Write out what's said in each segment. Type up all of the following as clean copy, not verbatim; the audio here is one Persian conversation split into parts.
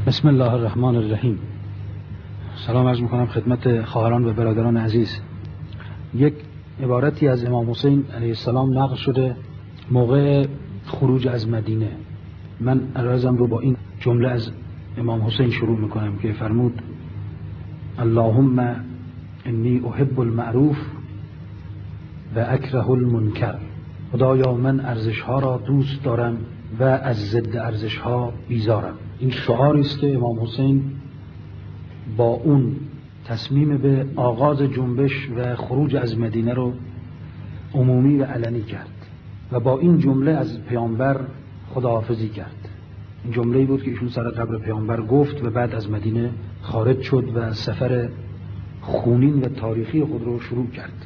بسم الله الرحمن الرحیم. سلام عرض میکنم خدمت خواهران و برادران عزیز. یک عبارتی از امام حسین علیه السلام نقل شده موقع خروج از مدینه. من عرضم رو با این جمله از امام حسین شروع میکنم که فرمود: اللهم انی احب المعروف و اکره المنکر. خدایا من ارزش‌ها را دوست دارم و از ضد ارزش‌ها بیزارم. این شعاری است که امام حسین با اون تصمیم به آغاز جنبش و خروج از مدینه رو عمومی و علنی کرد و با این جمله از پیامبر خداحافظی کرد. این جمله‌ای بود که ایشون سر قبر پیامبر گفت و بعد از مدینه خارج شد و سفر خونین و تاریخی خود رو شروع کرد.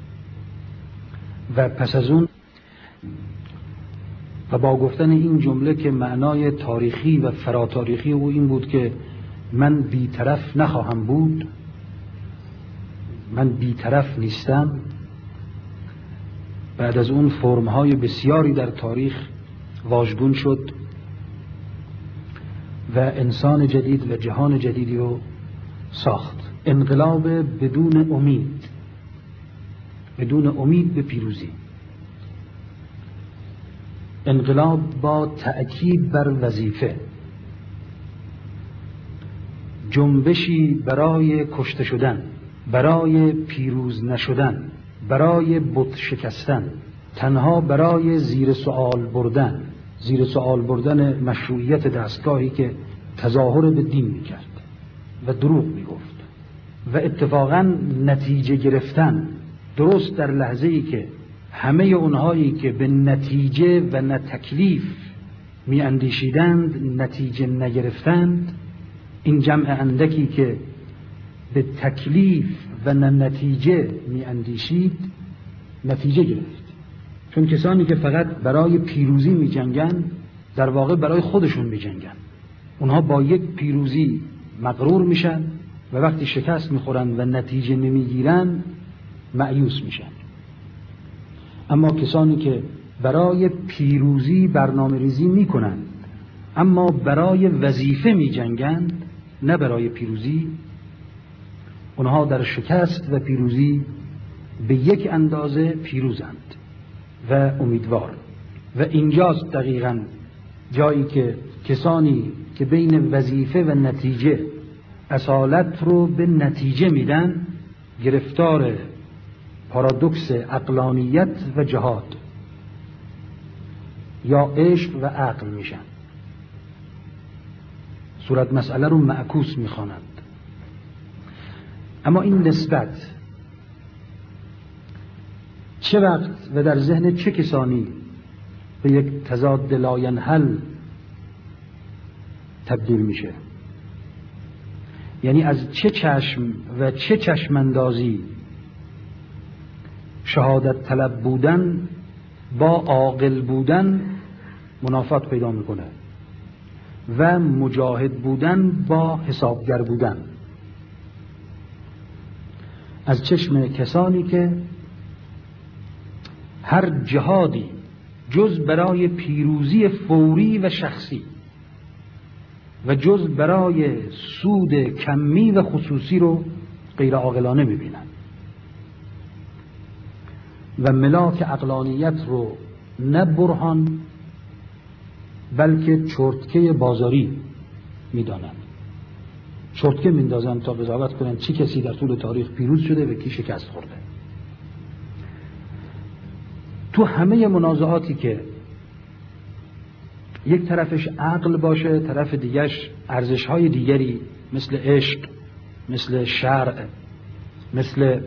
و پس از اون و با گفتن این جمله که معنای تاریخی و فراتاریخی او این بود که من بی‌طرف نخواهم بود، من بی‌طرف نیستم، بعد از اون فرم‌های بسیاری در تاریخ واژگون شد و انسان جدید و جهان جدیدی رو ساخت. انقلاب بدون امید، بدون امید به پیروزی، انقلاب با تأکید بر وظیفه، جنبشی برای کشته شدن، برای پیروز نشدن، برای بت شکستن، تنها برای زیر سوال بردن، زیر سوال بردن مشروعیت دستگاهی که تظاهر به دین میکرد و دروغ میگفت و اتفاقا نتیجه گرفتن درست در لحظه‌ای که همه اونهایی که به نتیجه و نه تکلیف می اندیشیدند نتیجه نگرفتند. این جمع اندکی که به تکلیف و نه نتیجه می اندیشید نتیجه گرفت، چون کسانی که فقط برای پیروزی می جنگن در واقع برای خودشون می جنگن. اونها با یک پیروزی مغرور میشن و وقتی شکست میخورن و نتیجه نمیگیرن مایوس میشن. اما کسانی که برای پیروزی برنامه ریزی می کنند اما برای وظیفه می جنگند نه برای پیروزی، اونها در شکست و پیروزی به یک اندازه پیروزند و امیدوار. و اینجاست دقیقاً جایی که کسانی که بین وظیفه و نتیجه اصالت رو به نتیجه میدن گرفتار پارادوکس عقلانیت و جهاد یا عشق و عقل میشن، صورت مسئله رو معکوس میخوانند. اما این نسبت چه وقت و در ذهن چه کسانی به یک تضاد لاینحل تبدیل میشه؟ یعنی از چه چشم و چه چشماندازی شهادت طلب بودن با عاقل بودن منافات پیدا میکنه و مجاهد بودن با حسابگر بودن؟ از چشم کسانی که هر جهادی جز برای پیروزی فوری و شخصی و جز برای سود کمی و خصوصی رو غیر عاقلانه میبینن و ملاک عقلانیت رو نه برهان بلکه چرتکه بازاری میدانند. چرتکه میندازن تا قضاوت کنن چه کسی در طول تاریخ پیروز شده و کی شکست خورده. تو همه منازعاتی که یک طرفش عقل باشه، طرف دیگرش ارزش‌های دیگری مثل عشق، مثل شرع، مثل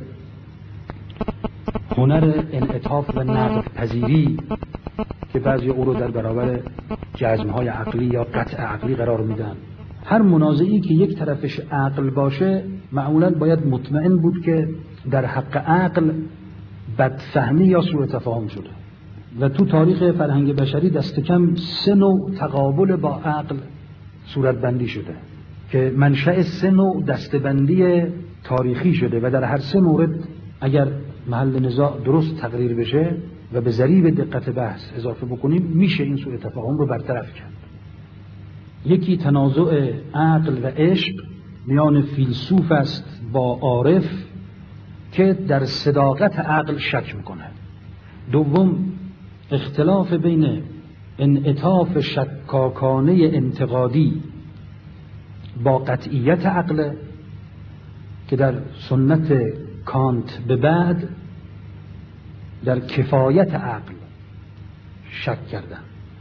هنر انعطاف و نقد پذیری که بعضی او رو در برابر جزم‌های عقلی یا قطع عقلی قرار میدن، هر منازعی که یک طرفش عقل باشه معمولاً باید مطمئن بود که در حق عقل بدفهمی یا سوء تفاهم شده. و تو تاریخ فرهنگ بشری دست کم 3 نوع تقابل با عقل صورت بندی شده که منشأ 3 نوع دستبندی تاریخی شده و در هر 3 مورد اگر محل نزاع درست تقریر بشه و به ضریب دقت بحث اضافه بکنیم میشه این سوء تفاهم رو برطرف کرد. یکی تنازع عقل و عشق میان فیلسوف است با عارف که در صداقت عقل شک میکنه. دوم اختلاف بین انعطاف شکاکانه انتقادی با قطعیت عقل که در سنت کانت به بعد در کفایت عقل شک کردن.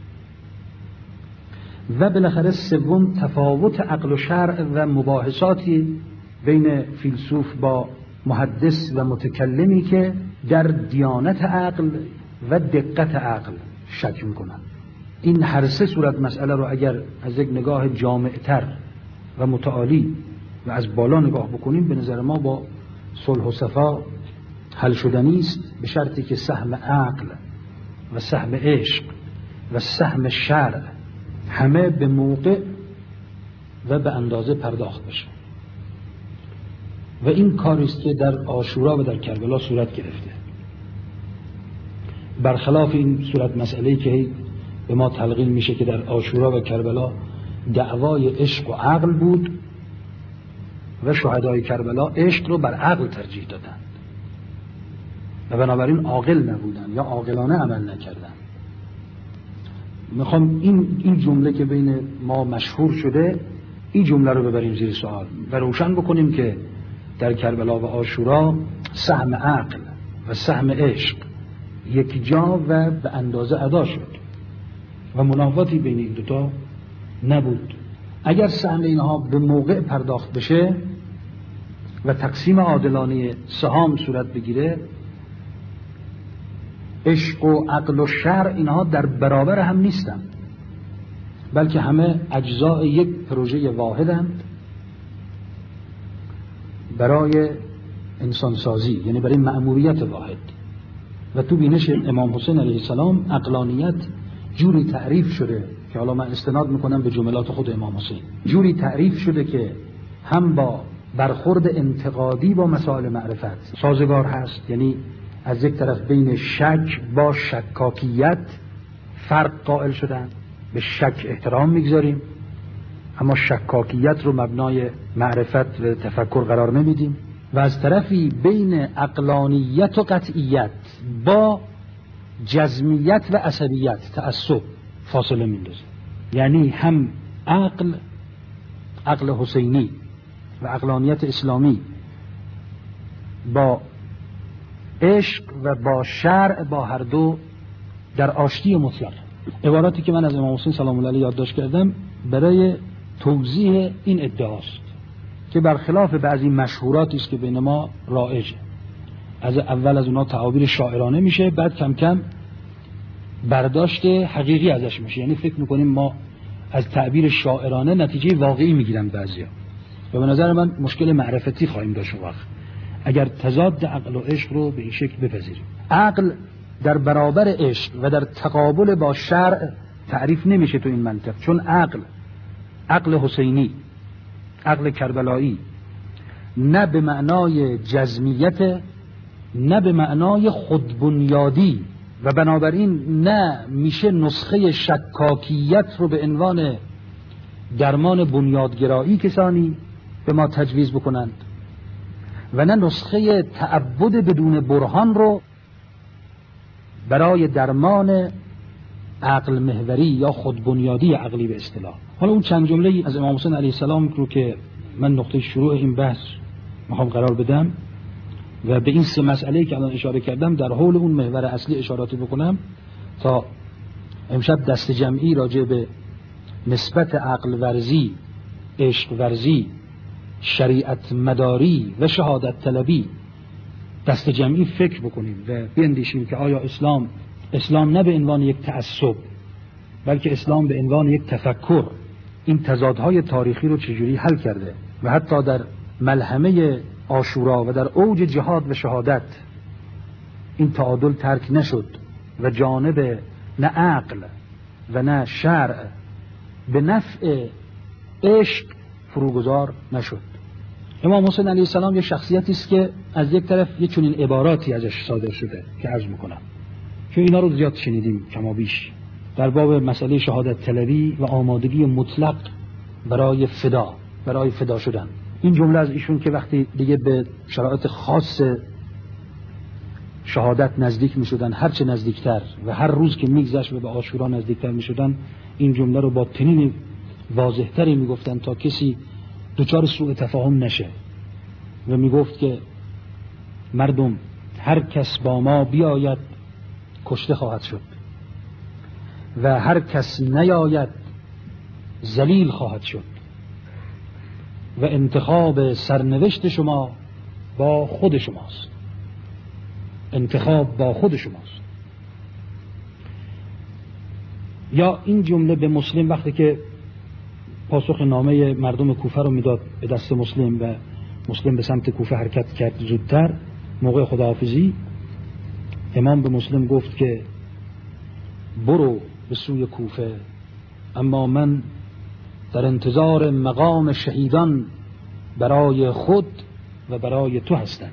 و بالاخره سوم تفاوت عقل و شرع و مباحثاتی بین فیلسوف با محدث و متکلمی که در دیانت عقل و دقت عقل شک میکنن. این هر سه صورت مسئله رو اگر از یک نگاه جامع‌تر و متعالی و از بالا نگاه بکنیم به نظر ما با صلح و صفا حل شدنی است، به شرطی که سهم عقل و سهم عشق و سهم شرع همه به موقع و به اندازه پرداخت بشه. و این کاری است که در عاشورا و در کربلا صورت گرفته. برخلاف این صورت مسئله‌ای که به ما تلقین میشه که در عاشورا و کربلا دعوای عشق و عقل بود و شهدای کربلا عشق رو بر عقل ترجیح دادند و بنابراین عاقل نبودند یا عاقلانه عمل نکردند. میخوام این جمله که بین ما مشهور شده، این جمله رو ببریم زیر سوال و روشن بکنیم که در کربلا و عاشورا سهم عقل و سهم عشق یک جا و به اندازه ادا شد و منافاتی بین این دوتا نبود. اگر سهم اینها به موقع پرداخت بشه و تقسیم عادلانه سهام صورت بگیره، عشق و عقل و شرع اینها در برابر هم نیستند، بلکه همه اجزای یک پروژه واحدند برای انسانسازی، یعنی برای مأموریت واحد. و تو بینش امام حسین علیه السلام عقلانیت جوری تعریف شده که حالا من استناد میکنم به جملات خود امام حسین، جوری تعریف شده که هم با برخورد انتقادی با مسائل معرفت سازگار هست، یعنی از یک طرف بین شک با شکاکیت فرق قائل شدن، به شک احترام میگذاریم اما شکاکیت رو مبنای معرفت و تفکر قرار نمیدیم، و از طرفی بین عقلانیت و قطعیت با جزمیت و عصبیت تعصب فاصله میندازیم. یعنی هم عقل حسینی و عقلانیت اسلامی با عشق و با شرع با هر دو در آشتی مطلق. عباراتی که من از امام حسین سلام الله علیه یادداشت کردم برای توضیح این ادعاست که برخلاف بعضی مشهوراتی است که بین ما رایجه. از اول از اونها تعابیر شاعرانه میشه، بعد کم کم برداشت حقیقی ازش میشه. یعنی فکر میکنیم ما از تعبیر شاعرانه نتیجه واقعی میگیرن بعضیا، و به نظر من مشکل معرفتی خواهیم داشت وقت اگر تضاد عقل و عشق رو به این شکل بپذیریم. عقل در برابر عشق و در تقابل با شرع تعریف نمیشه تو این منطق، چون عقل حسینی، عقل کربلایی نه به معنای جزمیت نه به معنای خودبنیادی، و بنابراین نه میشه نسخه شکاکیت رو به عنوان درمان بنیادگرایی کسانی به ما تجویز بکنند و نه نسخه تعبد بدون برهان رو برای درمان عقل محوری یا خودبنیادی عقلی به اصطلاح. حالا اون چند جمله از امام حسین علیه السلام رو که من نقطه شروع این بحث میخوام قرار بدم و به این سه مسئله که الان اشاره کردم در حول اون محور اصلی اشاراتی بکنم تا امشب دست جمعی راجع به نسبت عقل ورزی، عشق ورزی، شریعت مداری و شهادت طلبی دست جمعی فکر بکنیم و بیندیشیم که آیا اسلام نه به عنوان یک تعصب بلکه اسلام به عنوان یک تفکر این تضادهای تاریخی رو چجوری حل کرده و حتی در ملحمه عاشورا و در اوج جهاد و شهادت این تعادل ترک نشد و جانب نه عقل و نه شرع به نفع عشق فروگذار نشد. امام حسین علیه السلام یک شخصیتی است که از یک طرف یک چنین عباراتی ازش صادر شده که عرض میکنم که اینا رو زیاد شنیدیم کما بیش در باب مسئله شهادت طلبی و آمادگی مطلق برای فدا شدن. این جمله از ایشون که وقتی دیگه به شرایط خاص شهادت نزدیک می شدن، هرچه نزدیکتر و هر روز که میگذشت و به عاشورا نزدیکتر می شدن، این جمله رو با تنین واضحتری می گفتن تا کسی دچار سوء تفاهم نشه و می گفت که مردم هر کس با ما بیاید کشته خواهد شد و هر کس نیاید ذلیل خواهد شد و انتخاب سرنوشت شما با خود شماست. انتخاب با خود شماست. یا این جمله به مسلم وقتی که پاسخ نامه مردم کوفه رو میداد به دست مسلم و مسلم به سمت کوفه حرکت کرد زودتر، موقع خداحافظی امام به مسلم گفت که برو به سوی کوفه، اما من در انتظار مقام شهیدان برای خود و برای تو هستم.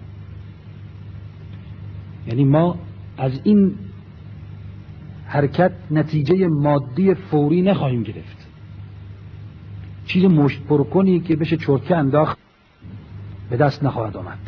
یعنی ما از این حرکت نتیجه مادی فوری نخواهیم گرفت، چیز مشت پرکنی که بشه چرتکه انداخت به دست نخواهد آمد،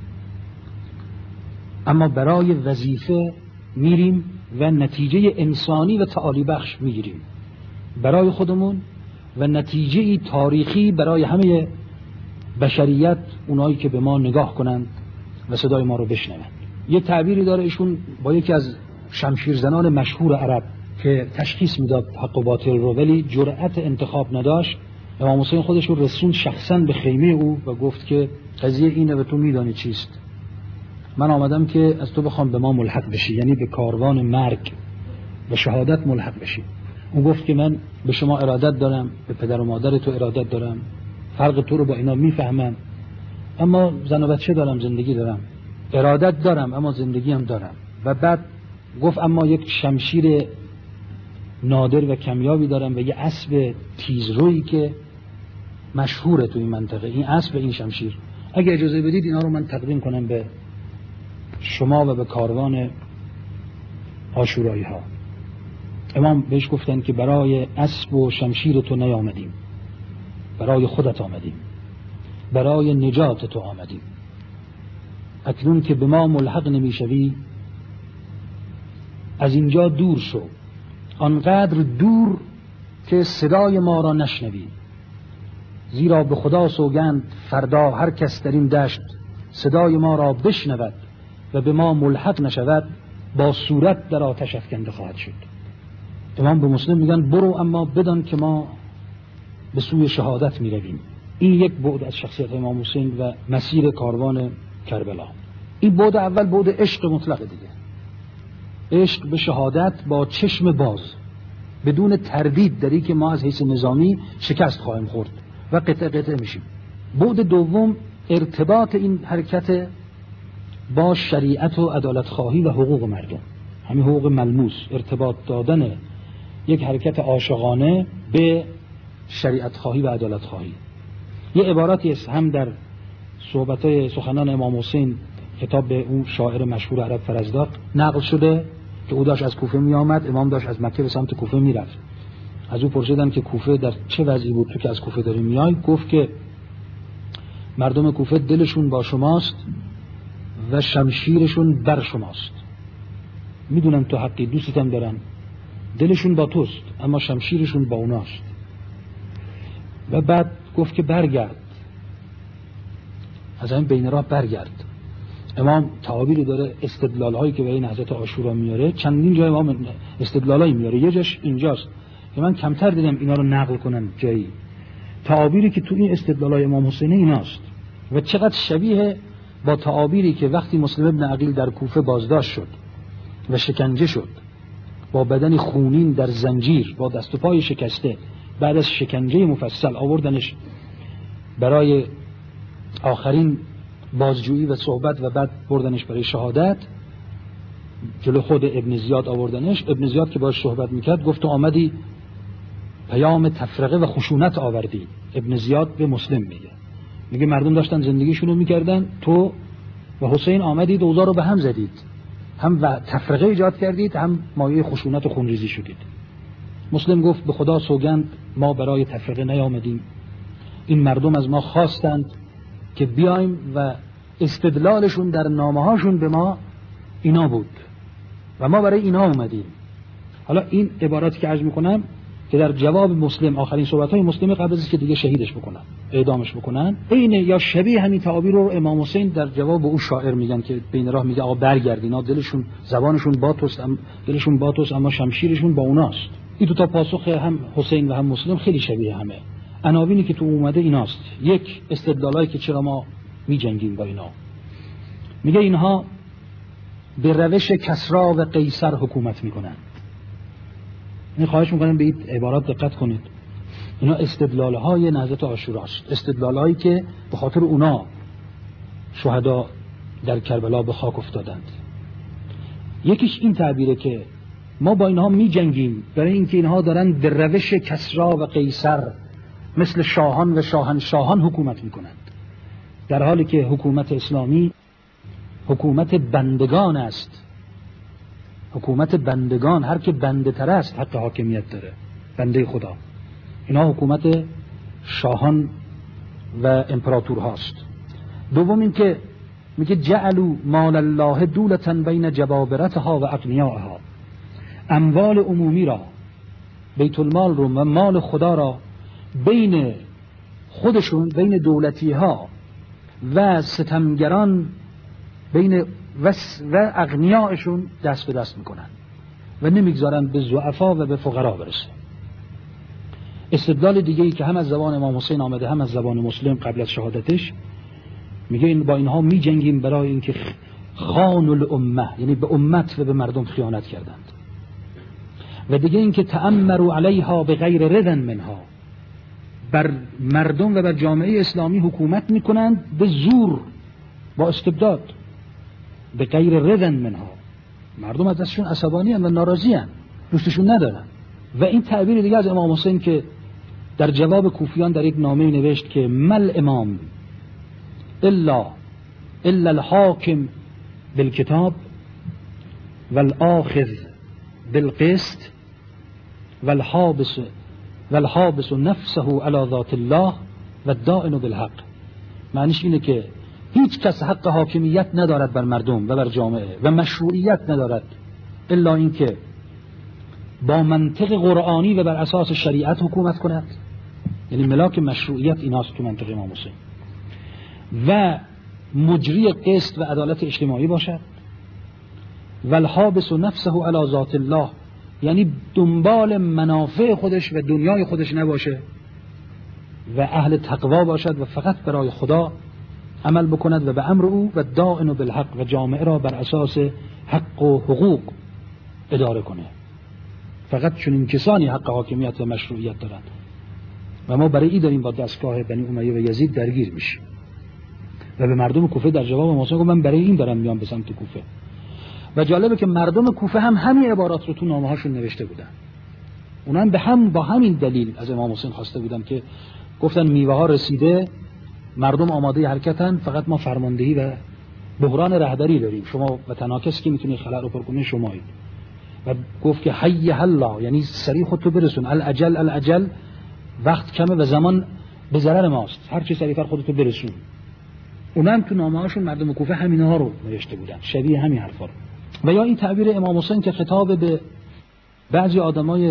اما برای وظیفه میریم و نتیجه انسانی و تعالی بخش میگیریم برای خودمون و نتیجه تاریخی برای همه بشریت، اونایی که به ما نگاه کنند و صدای ما رو بشنوند. یه تعبیری داره ایشون با یکی از شمشیرزنان مشهور عرب که تشخیص میداد حق و باطل رو، ولی جرأت انتخاب نداشت. امام حسین خودش رو رسوند شخصا به خیمه او و گفت که قضیه اینه و تو میدانی چیست، من آمدم که از تو بخوام به ما ملحق بشی، یعنی به کاروان مرگ و شهادت ملحق بشی. اون گفت که من به شما ارادت دارم، به پدر و مادر تو ارادت دارم، فرق تو رو با اینا میفهمم، اما زن و بچه دارم، زندگی دارم، ارادت دارم اما زندگی هم دارم. و بعد گفت اما یک شمشیر نادر و کمیابی دارم و یه اسب تیزرویی که مشهوره تو این منطقه، این اسب و این شمشیر، اگه اجازه بدید اینا رو من تقدیم کنم به شما و به کاروان عاشورایی ها. امام بهش گفتن که برای اسب و شمشیر تو نیامدیم، برای خودت آمدیم، برای نجات تو آمدیم. اکنون که به ما ملحق نمیشوی از اینجا دور شو، آنقدر دور که صدای ما را نشنوی، زیرا به خدا سوگند فردا هر کس در این دشت صدای ما را بشنود و به ما ملحق نشود با صورت در آتش افکنده خواهد شد. امام به مسلم میگن برو اما بدان که ما به سوی شهادت میرویم. این یک بعد از شخصیت امام حسین و مسیر کاروان کربلا. این بعد اول بعد عشق مطلق دیگه، عشق به شهادت با چشم باز بدون تردید در این که ما از حیث نظامی شکست خواهیم خورد و قطعه قطعه میشیم. بعد دوم ارتباط این حرکت با شریعت و عدالت خواهی و حقوق مردم، همین حقوق ملموس، ارتباط دادن یک حرکت عاشقانه به شریعت خواهی و عدالت خواهی. یه عباراتی است هم در صحبت‌های سخنان امام حسین خطاب به اون شاعر مشهور عرب فرزدق نقل شده که او داشت از کوفه می آمد، امام داشت از مکه به سمت کوفه می رفت. از او پرسیدن که کوفه در چه وضعی بود تو که از کوفه داری میای؟ گفت که مردم کوفه دلشون با شماست و شمشیرشون بر شماست. میدونم تو حقی، دوستتم دارن، دلشون با توست اما شمشیرشون با اوناست. و بعد گفت که برگرد، از این بین راه برگرد. امام تعابیری داره استدلال هایی که برای این حضرت عاشورا میاره، چندین جای امام استدلال هایی میاره، یه جاش اینجاست که من کمتر دیدم اینا رو نقل کنن جایی. تعابیری که تو این استدلال های امام حسین ایناست و چقدر شبیه با تعابیری که وقتی مسلم ابن عقیل در کوفه بازداشت شد و شکنجه شد، با بدن خونین در زنجیر، با دست و پای شکسته، بعد از شکنجه مفصل آوردنش برای آخرین بازجویی و صحبت و بعد بردنش برای شهادت، جلو خود ابن زیاد آوردنش. ابن زیاد که باش صحبت میکرد گفت تو آمدی پیام تفرقه و خشونت آوردی. ابن زیاد به مسلم میگه مردم داشتن زندگیشونو میکردن، تو و حسین آمدید اوضاع رو به هم زدید، هم و تفرقه ایجاد کردید، هم مایه خشونت و خونریزی شدید. مسلم گفت به خدا سوگند ما برای تفرقه نیامدیم، این مردم از ما خواستند که بیایم و استدلالشون در نامه‌هاشون به ما اینا بود و ما برای اینا اومدیم. حالا این عبارتی که عرض میکنم که در جواب مسلم، آخرین صحبت‌های مسلم قبل از اینکه دیگه شهیدش بکنن، اعدامش بکنن، عین یا شبیه همین تعابیر رو امام حسین در جواب او شاعر میگن که بین راه میگه آقا برگرد، اینا دلشون زبانشون با توست، دلشون با توست اما شمشیرشون با اوناست. این دو تا پاسخ هم حسین و هم مسلم خیلی شبیه همه. عناوینی که تو اومده ایناست. یک، استدلالایی که چرا ما میجنگیم با اینا. میگه اینها به روش کسری و قیصر حکومت میکنن. این خواهش میکنم به این عبارات دقت کنید. اینا استدلالهای نهضت عاشوراست، استدلالهایی که به خاطر اونا شهدا در کربلا به خاک افتادند. یکیش این تعبیره که ما با اینها می جنگیم برای اینکه اینها دارن به روش کسری و قیصر مثل شاهان و شاهنشاهان حکومت میکنند، در حالی که حکومت اسلامی حکومت بندگان است. حکومت بندگان، هر که بنده تر است حق حاکمیت داره، بنده خدا. اینا حکومت شاهان و امپراتور هاست. دوم این که میگه جعلوا مال الله دولة بین جبابرتها و اغنیائها، اموال عمومی را، بیت المال رو و مال خدا را بین خودشون، بین دولتی ها و ستمگران، بین و اغنیائشون دست به دست میکنن و نمیگذارن به ضعفا و به فقرا برسه. استدلال دیگه ای که هم از زبان امام حسین آمده هم از زبان مسلم قبل از شهادتش، میگه با اینها میجنگیم برای اینکه خان الامه، یعنی به امت و به مردم خیانت کردند. و دیگه اینکه تأمروا علیها به غیر رضا منها، بر مردم و بر جامعه اسلامی حکومت میکنند به زور، با استبداد، به غیر رضا منها. مردم از دستشون عصبانی هستند و ناراضی هستند، دوستشون ندارن. و این تعبیر دیگه از امام حسین که در جواب کوفیان در یک نامه نوشت که مل امام الا الحاکم بالکتاب والآخذ بالقسط والحابس نفسه علی ذات الله والدائن بالحق. معنیش اینه که هیچ کس حق حاکمیت ندارد بر مردم و بر جامعه و مشروعیت ندارد الا اینکه با منطق قرآنی و بر اساس شریعت حکومت کند. یعنی ملاک مشروعیت ایناست تو منطق امام حسین، و مجری قسط و عدالت اجتماعی باشد. والحابس نفسه علی ذات الله، یعنی دنبال منافع خودش و دنیای خودش نباشه و اهل تقوا باشد و فقط برای خدا عمل بکند و به امر او و دائن بالحق، و جامعه را بر اساس حق و حقوق اداره کنه. فقط چنین کسانی حق حاکمیت و مشروعیت دارند و ما برای این داریم با دستگاه بنی امیه و یزید درگیر میشیم. و به مردم کوفه در جواب موسی گفت من برای این دارم میام به سمت کوفه. و جالبه که مردم کوفه هم همین عبارات رو تو نامه هاشون نوشته بودن. اونا هم با همین دلیل از امام حسین خواسته بودن که گفتن میوه ها رسیده، مردم آماده حرکتن، فقط ما فرماندهی و بحران رهبری داریم، شما و تنها کسی که میتونی خلأ رو پر کنه شمایید. و گفت که حی الله، یعنی سریع خودتو برسون، العجل وقت کمه و زمان به ضرر ماست، هر چی سریعتر خودتو برسون. اونا هم تو نامه هاشون مردم کوفه همینها رو نوشته بودن، شبیه همین حرفا رو. و یا این تعبیر امام حسین که خطاب به بعضی آدمای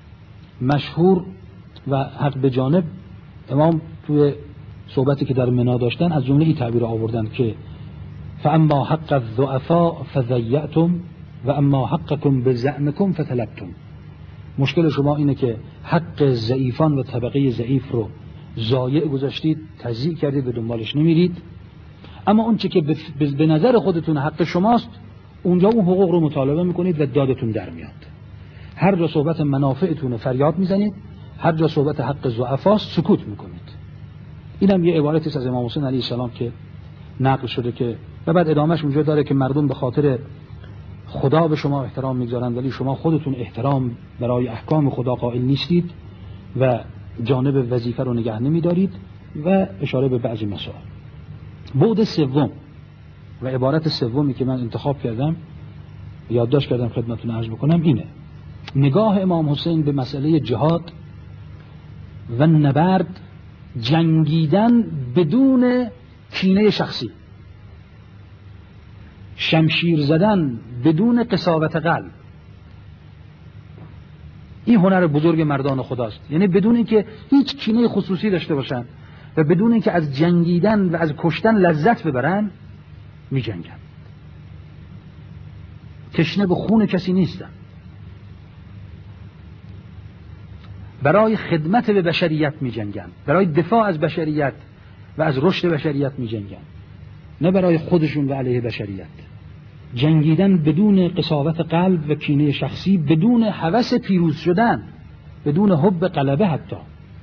مشهور و حق به جانب، امام توی صحبتی که در منا داشتن از جمله این تعبیر آوردن که فاما حق الضعفاء فضیعتم و اما حقکم بزعمکم فتلبتم. مشکل شما اینه که حق ضعیفان و طبقه ضعیف رو ضایع گذاشتید، تضییع کردید، به دنبالش نمیرید. اما اون چه که به نظر خودتون حق شماست، اونجا اون حقوق رو مطالبه میکنید و دادتون در میاد. هر جا صحبت منافعتون فریاد میزنید، هر جا صحبت حق ضعفاست سکوت میکنید. اینم یه عبارتی از امام حسین علیه السلام که نقل شده که و بعد ادامهش اونجا داره که مردم به خاطر خدا به شما احترام میگذارند ولی شما خودتون احترام برای احکام خدا قائل نیستید و جانب وظیفه رو نگه نمیدارید، و اشاره به بعضی مسائل. بعد سوم و عبارت سومی که من انتخاب کردم، یادداشت کردم خدمتتون عرض بکنم، اینه نگاه امام حسین به مسئله جهاد و نبرد، جنگیدن بدون کینه شخصی، شمشیر زدن بدون قساوت قلب، این هنر بزرگ مردان خداست. یعنی بدون اینکه هیچ کینه خصوصی داشته باشن و بدون اینکه از جنگیدن و از کشتن لذت ببرن، می جنگن. تشنه به خون کسی نیستن، برای خدمت به بشریت می جنگن، برای دفاع از بشریت و از رشد بشریت می جنگن، نه برای خودشون و علیه بشریت. جنگیدن بدون قساوت قلب و کینه شخصی، بدون هوس پیروز شدن، بدون حب غلبه. حتی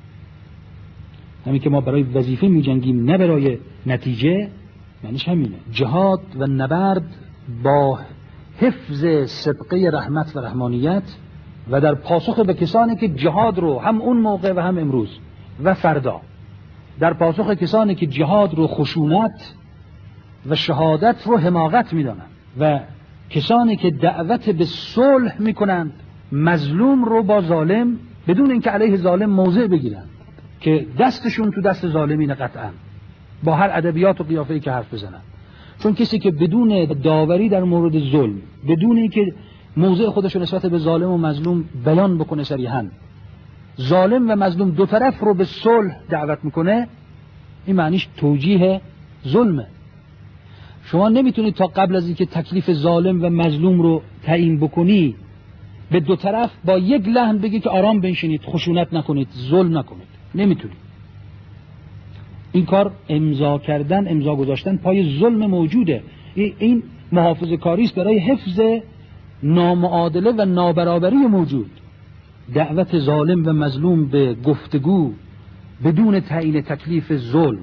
همین که ما برای وظیفه می جنگیم نه برای نتیجه، معنیش همینه. جهاد و نبرد با حفظ صدقه رحمت و رحمانیت و در پاسخ به کسانی که جهاد رو هم اون موقع و هم امروز و فردا، در پاسخ کسانی که جهاد رو خشونت و شهادت رو حماقت میدانند و کسانی که دعوت به صلح میکنند مظلوم رو با ظالم، بدون اینکه علیه ظالم موضع بگیرند که دستشون تو دست ظالمین قطعا، با هر ادبیات و قیافه‌ای که حرف بزنند. چون کسی که بدون داوری در مورد ظلم، بدون اینکه موضع خودش رو نسبت به ظالم و مظلوم بیان بکنه صریحاً، ظالم و مظلوم دو طرف رو به صلح دعوت میکنه، این معنیش توجیه ظلمه. شما نمیتونید تا قبل از اینکه تکلیف ظالم و مظلوم رو تعیین بکنی به دو طرف با یک لحن بگی که آرام بنشینید، خشونت نکنید، ظلم نکنید. نمیتونید. این کار امضا کردن، امضا گذاشتن پای ظلم موجوده. این محافظه کاری است برای حفظ نامعادله و نابرابری موجود. دعوت ظالم و مظلوم به گفتگو بدون تعیین تکلیف ظلم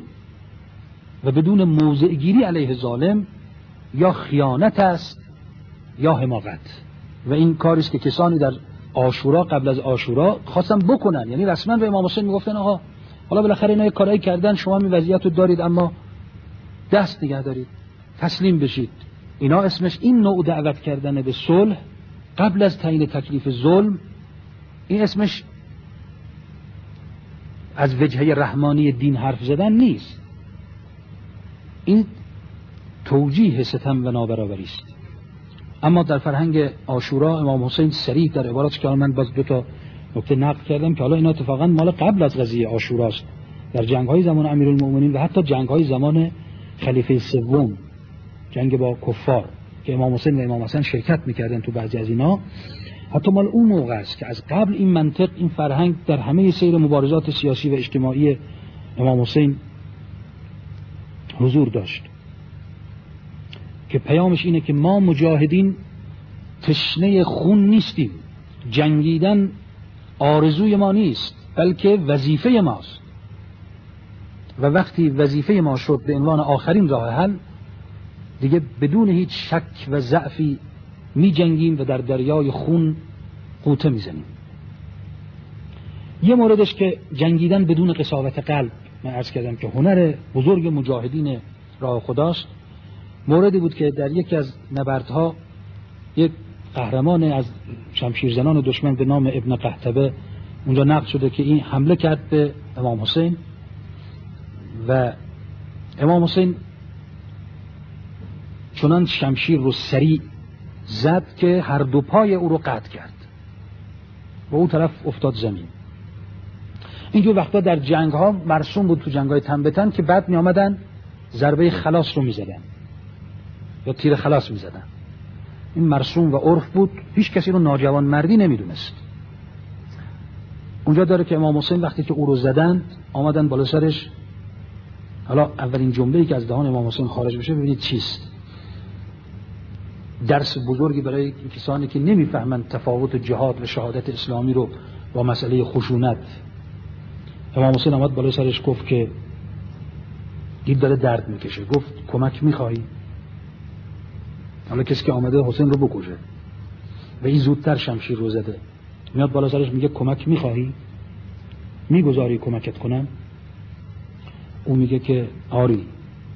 و بدون موضع گیری علیه ظالم یا خیانت است یا حماقت. و این کاری است که کسانی در عاشورا، قبل از عاشورا خواستن بکنن. یعنی رسما به امام حسین میگفتن آقا حالا بالاخره اینا کارایی کردن، شما این وضعیت رو دارید اما دست نگه دارید، تسلیم بشید. اینا اسمش این نوع دعوت کردن به صلح قبل از تعیین تکلیف ظلم، این اسمش از وجهه رحمانی دین حرف زدن نیست. این توجیه ستم و نابرابری است. اما در فرهنگ عاشورا امام حسین صریح در عبارات که من باز دو تا نکته نقل کردم که حالا اینا اتفاقا مال قبل از قضیه عاشوراست، در جنگ‌های زمان امیرالمومنین و حتی جنگ‌های زمان خلیفه سوم، جنگ با کفار که امام حسین و امام حسن شرکت می‌کردن تو بعضی از اینا، حتی مال اون موقع است که از قبل این منطق، این فرهنگ در همه سیر مبارزات سیاسی و اجتماعی امام حسین حضور داشت که پیامش اینه که ما مجاهدین تشنه خون نیستیم، جنگیدن آرزوی ما نیست بلکه وظیفه ماست و وقتی وظیفه ما شد به عنوان آخرین راه حل، دیگه بدون هیچ شک و ضعفی می جنگیم و در دریای خون غوطه می زنیم. یه موردش که جنگیدن بدون قساوت قلب، من عرض کردم که هنر بزرگ مجاهدین راه خداست. موردی بود که در یکی از نبردها یک قهرمان از شمشیرزنان دشمن به نام ابن قحطبه اونجا نقل شده که این حمله کرد به امام حسین و امام حسین چنان شمشیر رو سریع زد که هر دو پای او رو قطع کرد و اون طرف افتاد زمین. اینجور وقتا در جنگ ها مرسوم بود، تو جنگ های تن به تن، که بعد می آمدن ضربه خلاص رو می زدن یا تیر خلاص می زدن. این مرسوم و عرف بود، هیچ کسی رو ناجوان مردی نمی دونست. اونجا داره که امام حسین وقتی که او رو زدن آمدن بالا سرش. حالا اولین جمله‌ای که از دهان امام حسین خارج بشه ببینید چیست. درس بزرگی برای کسانی که نمیفهمند تفاوت جهاد و شهادت اسلامی رو با مسئله خشونت. امام حسین آمد بالا سرش گفت که دید داره درد میکشه، گفت کمک میخوایی؟ حالا کسی که آمده حسین رو بکشه و این زودتر شمشیر رو زده، میاد بالا سرش میگه کمک میخوایی؟ میگذاری کمکت کنم؟ اون میگه که آری،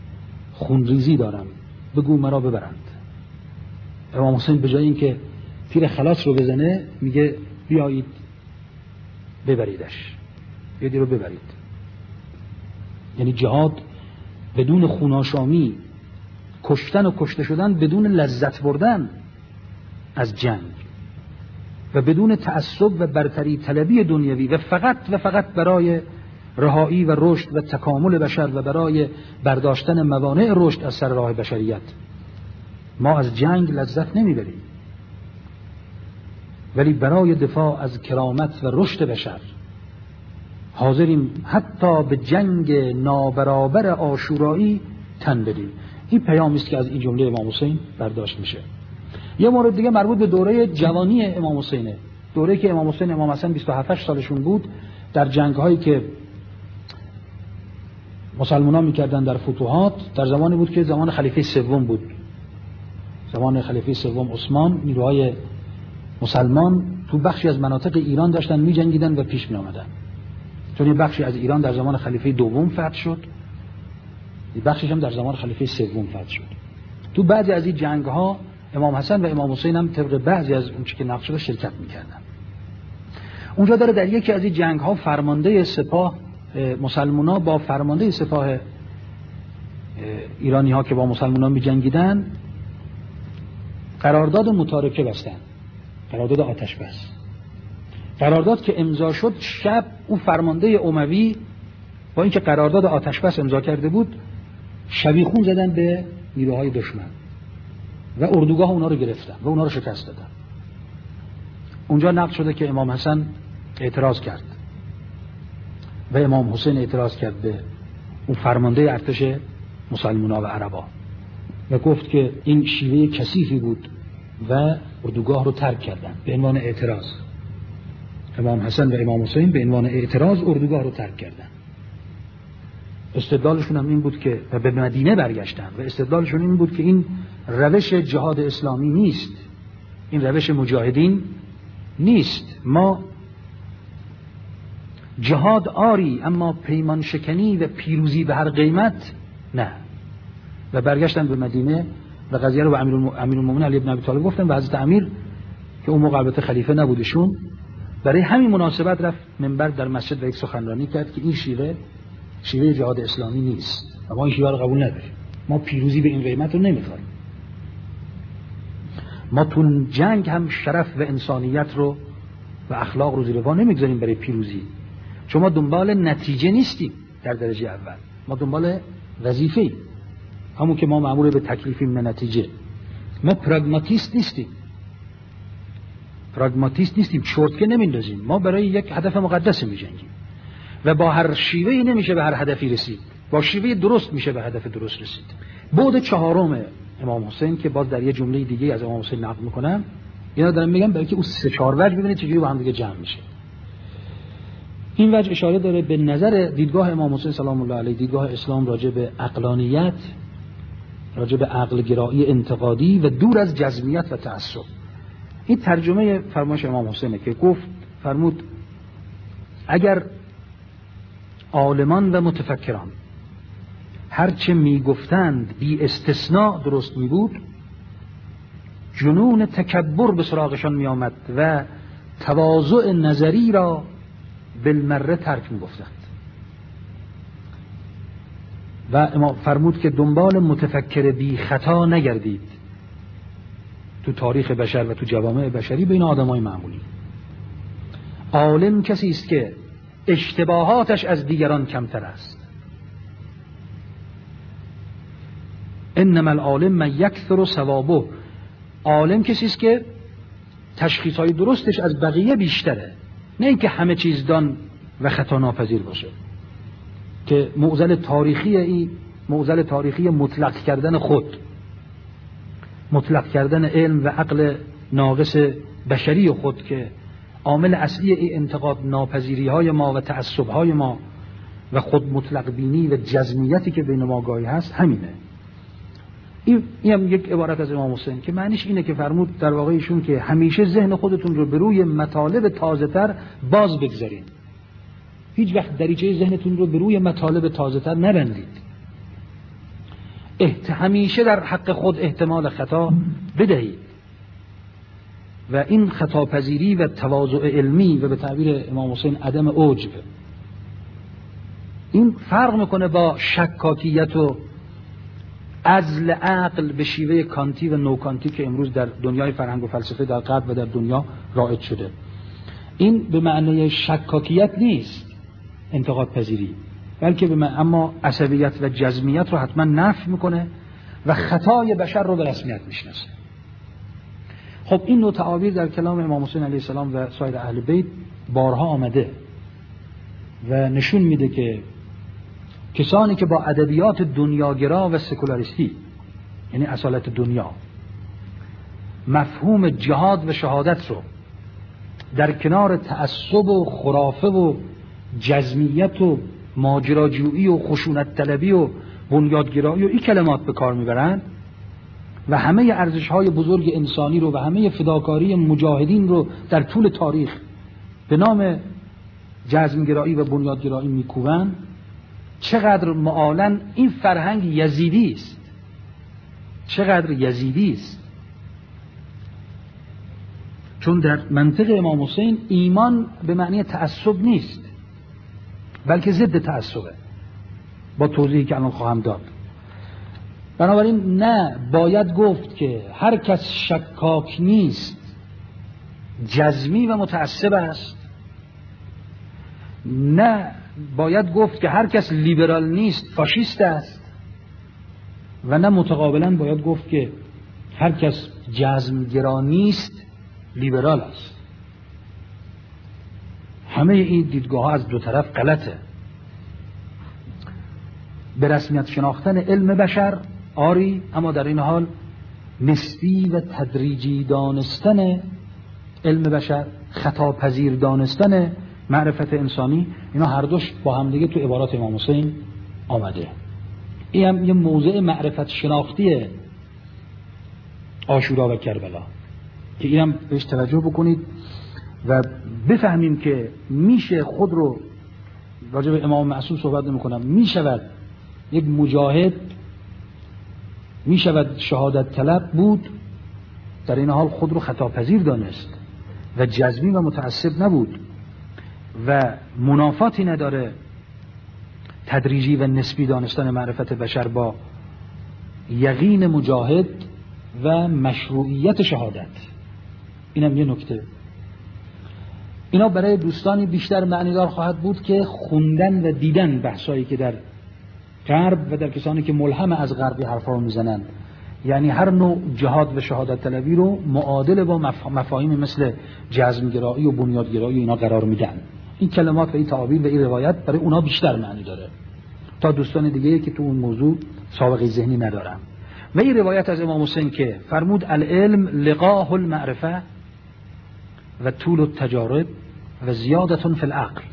خونریزی دارم، بگو مرا ببرند. امام حسین به جای اینکه تیر خلاص رو بزنه میگه بیایید ببریدش، بیایید رو ببرید. یعنی جهاد بدون خوناشامی، کشتن و کشته شدن بدون لذت بردن از جنگ و بدون تعصب و برتری طلبی دنیوی و فقط برای رهایی و رشد و تکامل بشر و برای برداشتن موانع رشد از سر راه بشریت، ما از جنگ لذت نمیبریم. ولی برای دفاع از کرامت و رشد بشر حاضریم حتی به جنگ نابرابر عاشورایی تن بدیم. این پیامی است که از این جمله امام حسین برداشت میشه. یه مورد دیگه مربوط به دوره جوانی امام حسینه، دوره‌ای که امام حسین امام حسن 27 سالشون بود، در جنگ‌هایی که مسلمانان می‌کردن در فتوحات، در زمانی بود که زمان خلیفه سوم بود، زمان خلیفه سوم عثمان. نیروهای مسلمان تو بخشی از مناطق ایران داشتن می‌جنگیدن و پیش می‌آمدن، چون یه بخشی از ایران در زمان خلیفه دوم فتح شد، یه بخشیش هم در زمان خلیفه سوم فتح شد. تو بعضی از این جنگ‌ها امام حسن و امام حسین هم طبق بعضی از اون چیزی که نقل شده شرکت می‌کردن. اونجا داره در یکی از این جنگ‌ها فرمانده سپاه مسلمان‌ها با فرمانده سپاه ایرانی‌ها که با مسلمانان می‌جنگیدن قرارداد متارکه بستن، قرارداد آتش بس. قرارداد که امضا شد شب، اون فرمانده اموی با اینکه قرارداد آتش بس امضا کرده بود شبیخون زدن به نیروهای دشمن و اردوگاه اونا رو گرفتن و اونا رو شکست دادن. اونجا نقل شده که امام حسن اعتراض کرد و امام حسین اعتراض کرد به اون فرمانده ارتش مسلمان‌ها و عربا و گفت که این شیوه کثیفی بود و اردوگاه رو ترک کردن به عنوان اعتراض. امام حسن و امام حسین به عنوان اعتراض اردوگاه رو ترک کردن. استدلالشون هم این بود که و به مدینه برگشتن و استدلالشون این بود که این روش جهاد اسلامی نیست، این روش مجاهدین نیست. ما جهاد آری اما پیمان شکنی و پیروزی به هر قیمت نه. و برگشتن به مدینه و قضیه رو به امیرالمومنین علی بن ابی طالب گفتن و حضرت امیر که اون موقع البته خلیفه نبودشون برای همین مناسبت رفت منبر در مسجد و یک سخنرانی کرد که این شیوه جهاد اسلامی نیست و ما این شیوه رو قبول نداریم. ما پیروزی به این قیمت رو نمیخوایم. ما تو جنگ هم شرف و انسانیت رو و اخلاق رو زیر پا نمیگذاریم برای پیروزی، چون ما دنبال نتیجه نیستیم. در درجه اول ما دنبال وظیفه‌ایم، همون که ما مأمور به تکلیفیم به نتیجه. ما پراگماتیست نیستیم، چرتکه نمیندازیم. ما برای یک هدف مقدس میجنگیم و با هر شیوهی نمیشه به هر هدفی رسید، با شیوه درست میشه به هدف درست رسید. بعد چهارم امام حسین که باز در یه جمله دیگه از امام حسین نقل میکنم، اینا دارم میگم برای که اون سه چهار وجه ببینید چجوری با هم دیگه جمع میشه. این وجه اشاره داره به نظر دیدگاه امام حسین سلام الله علیه، دیدگاه اسلام راجع به عقلانیت، راجع به عقل گرایی انتقادی و دور از جزمیت و تعصب. این ترجمه فرمایش امام حسینه که فرمود اگر عالمان و متفکران هرچه میگفتند بی استثناء درست می بود، جنون تکبر به سراغشان می آمد و تواضع نظری را بالمره ترک می گفتند. و امام فرمود که دنبال متفکر بی خطا نگردید تو تاریخ بشر و تو جوامع بشری بین آدمای معمولی. عالم کسی است که اشتباهاتش از دیگران کمتر است. انما العالم من یکثر ثوابه. عالم کسی است که تشخیص‌های درستش از بقیه بیشتره، نه اینکه همه چیز دان و خطا ناپذیر باشه. که معضل تاریخی مطلق کردن خود، مطلق کردن علم و عقل ناقص بشری خود که عامل اصلی این انتقاد ناپذیری های ما و تعصب های ما و خود مطلق بینی و جزمیتی که بین ما گاهی هست همینه. این هم یک عبارت از امام حسین که معنیش اینه که فرمود در واقع ایشون که همیشه ذهن خودتون رو به روی مطالب تازه تر باز بگذارید. هیچ وقت دریچه ذهنتون رو به روی مطالب تازه تر نبندید. همیشه در حق خود احتمال خطا بدهید. و این خطاپذیری و تواضع علمی و به تعبیر امام حسین عدم عجب، این فرق میکنه با شکاکیت و عزل عقل به شیوه کانتی و نوکانتی که امروز در دنیای فرهنگ و فلسفه در غرب و در دنیا رایج شده. این به معنی شکاکیت نیست انتقاد پذیری، بلکه اما عصبیت و جزمیت رو حتما نفی میکنه و خطای بشر رو به رسمیت میشناسه. خب این نوع تعابیر در کلام امام حسین علیه السلام و سایر اهل بیت بارها آمده و نشون میده که کسانی که با ادبیات دنیاگرا و سکولاریستی، یعنی اصالت دنیا، مفهوم جهاد و شهادت رو در کنار تعصب و خرافه و جزمیت و ماجراجویی و خشونت طلبی و بنیادگرایی و این کلمات به کار میبرند و همه ارزش‌های بزرگ انسانی رو و همه فداکاری مجاهدین رو در طول تاریخ به نام جزمگرایی و بنیادگرایی میکوبند، چقدر معالاً این فرهنگ یزیدی است، چقدر یزیدی است. چون در منطق امام حسین ایمان به معنی تعصب نیست، بلکه ضد تعصبه، با توضیحی که الان خواهم داد. بنابراین نه باید گفت که هر کس شکاک نیست جزمی و متعصب است، نه باید گفت که هر کس لیبرال نیست فاشیست است، و نه متقابلا باید گفت که هر کس جزمگرا نیست لیبرال است. همه این دیدگاه ها از دو طرف غلطه. به رسمیت شناختن علم بشر آری، اما در این حال نسبی و تدریجی دانستن علم بشر، خطاپذیر دانستن معرفت انسانی، اینا هر دوش با هم دیگه تو عبارات امام حسین آمده. این هم یه موضع معرفت شناختی عاشورا و کربلا که اینم بهش توجه بکنید و بفهمیم که میشه خود رو، راجع به امام معصوم صحبت نمی کنم، میشود یک مجاهد، میشود شهادت طلب بود، در این حال خود رو خطاپذیر دانست و جزمی و متعصب نبود و منافاتی نداره تدریجی و نسبی دانستن معرفت بشر با یقین مجاهد و مشروعیت شهادت. اینم یه نکته. اینا برای دوستانی بیشتر معنیدار خواهد بود که خوندن و دیدن بحثایی که در غرب و در کسانی که ملهم از غربی حرفا رو میزنن، یعنی هر نوع جهاد و شهادت طلبی رو معادل با مفاهیم مثل جزمگرایی و بنیادگرایی اینا قرار میدن. این کلمات و این تعابیر و این روایت برای اونا بیشتر معنی داره تا دوستان دیگه که تو اون موضوع سابقه ذهنی ندارن. و این روایت از امام حسین که فرمود العلم لقاه المعرفه و طول التجارب و زیادتون فی العقل،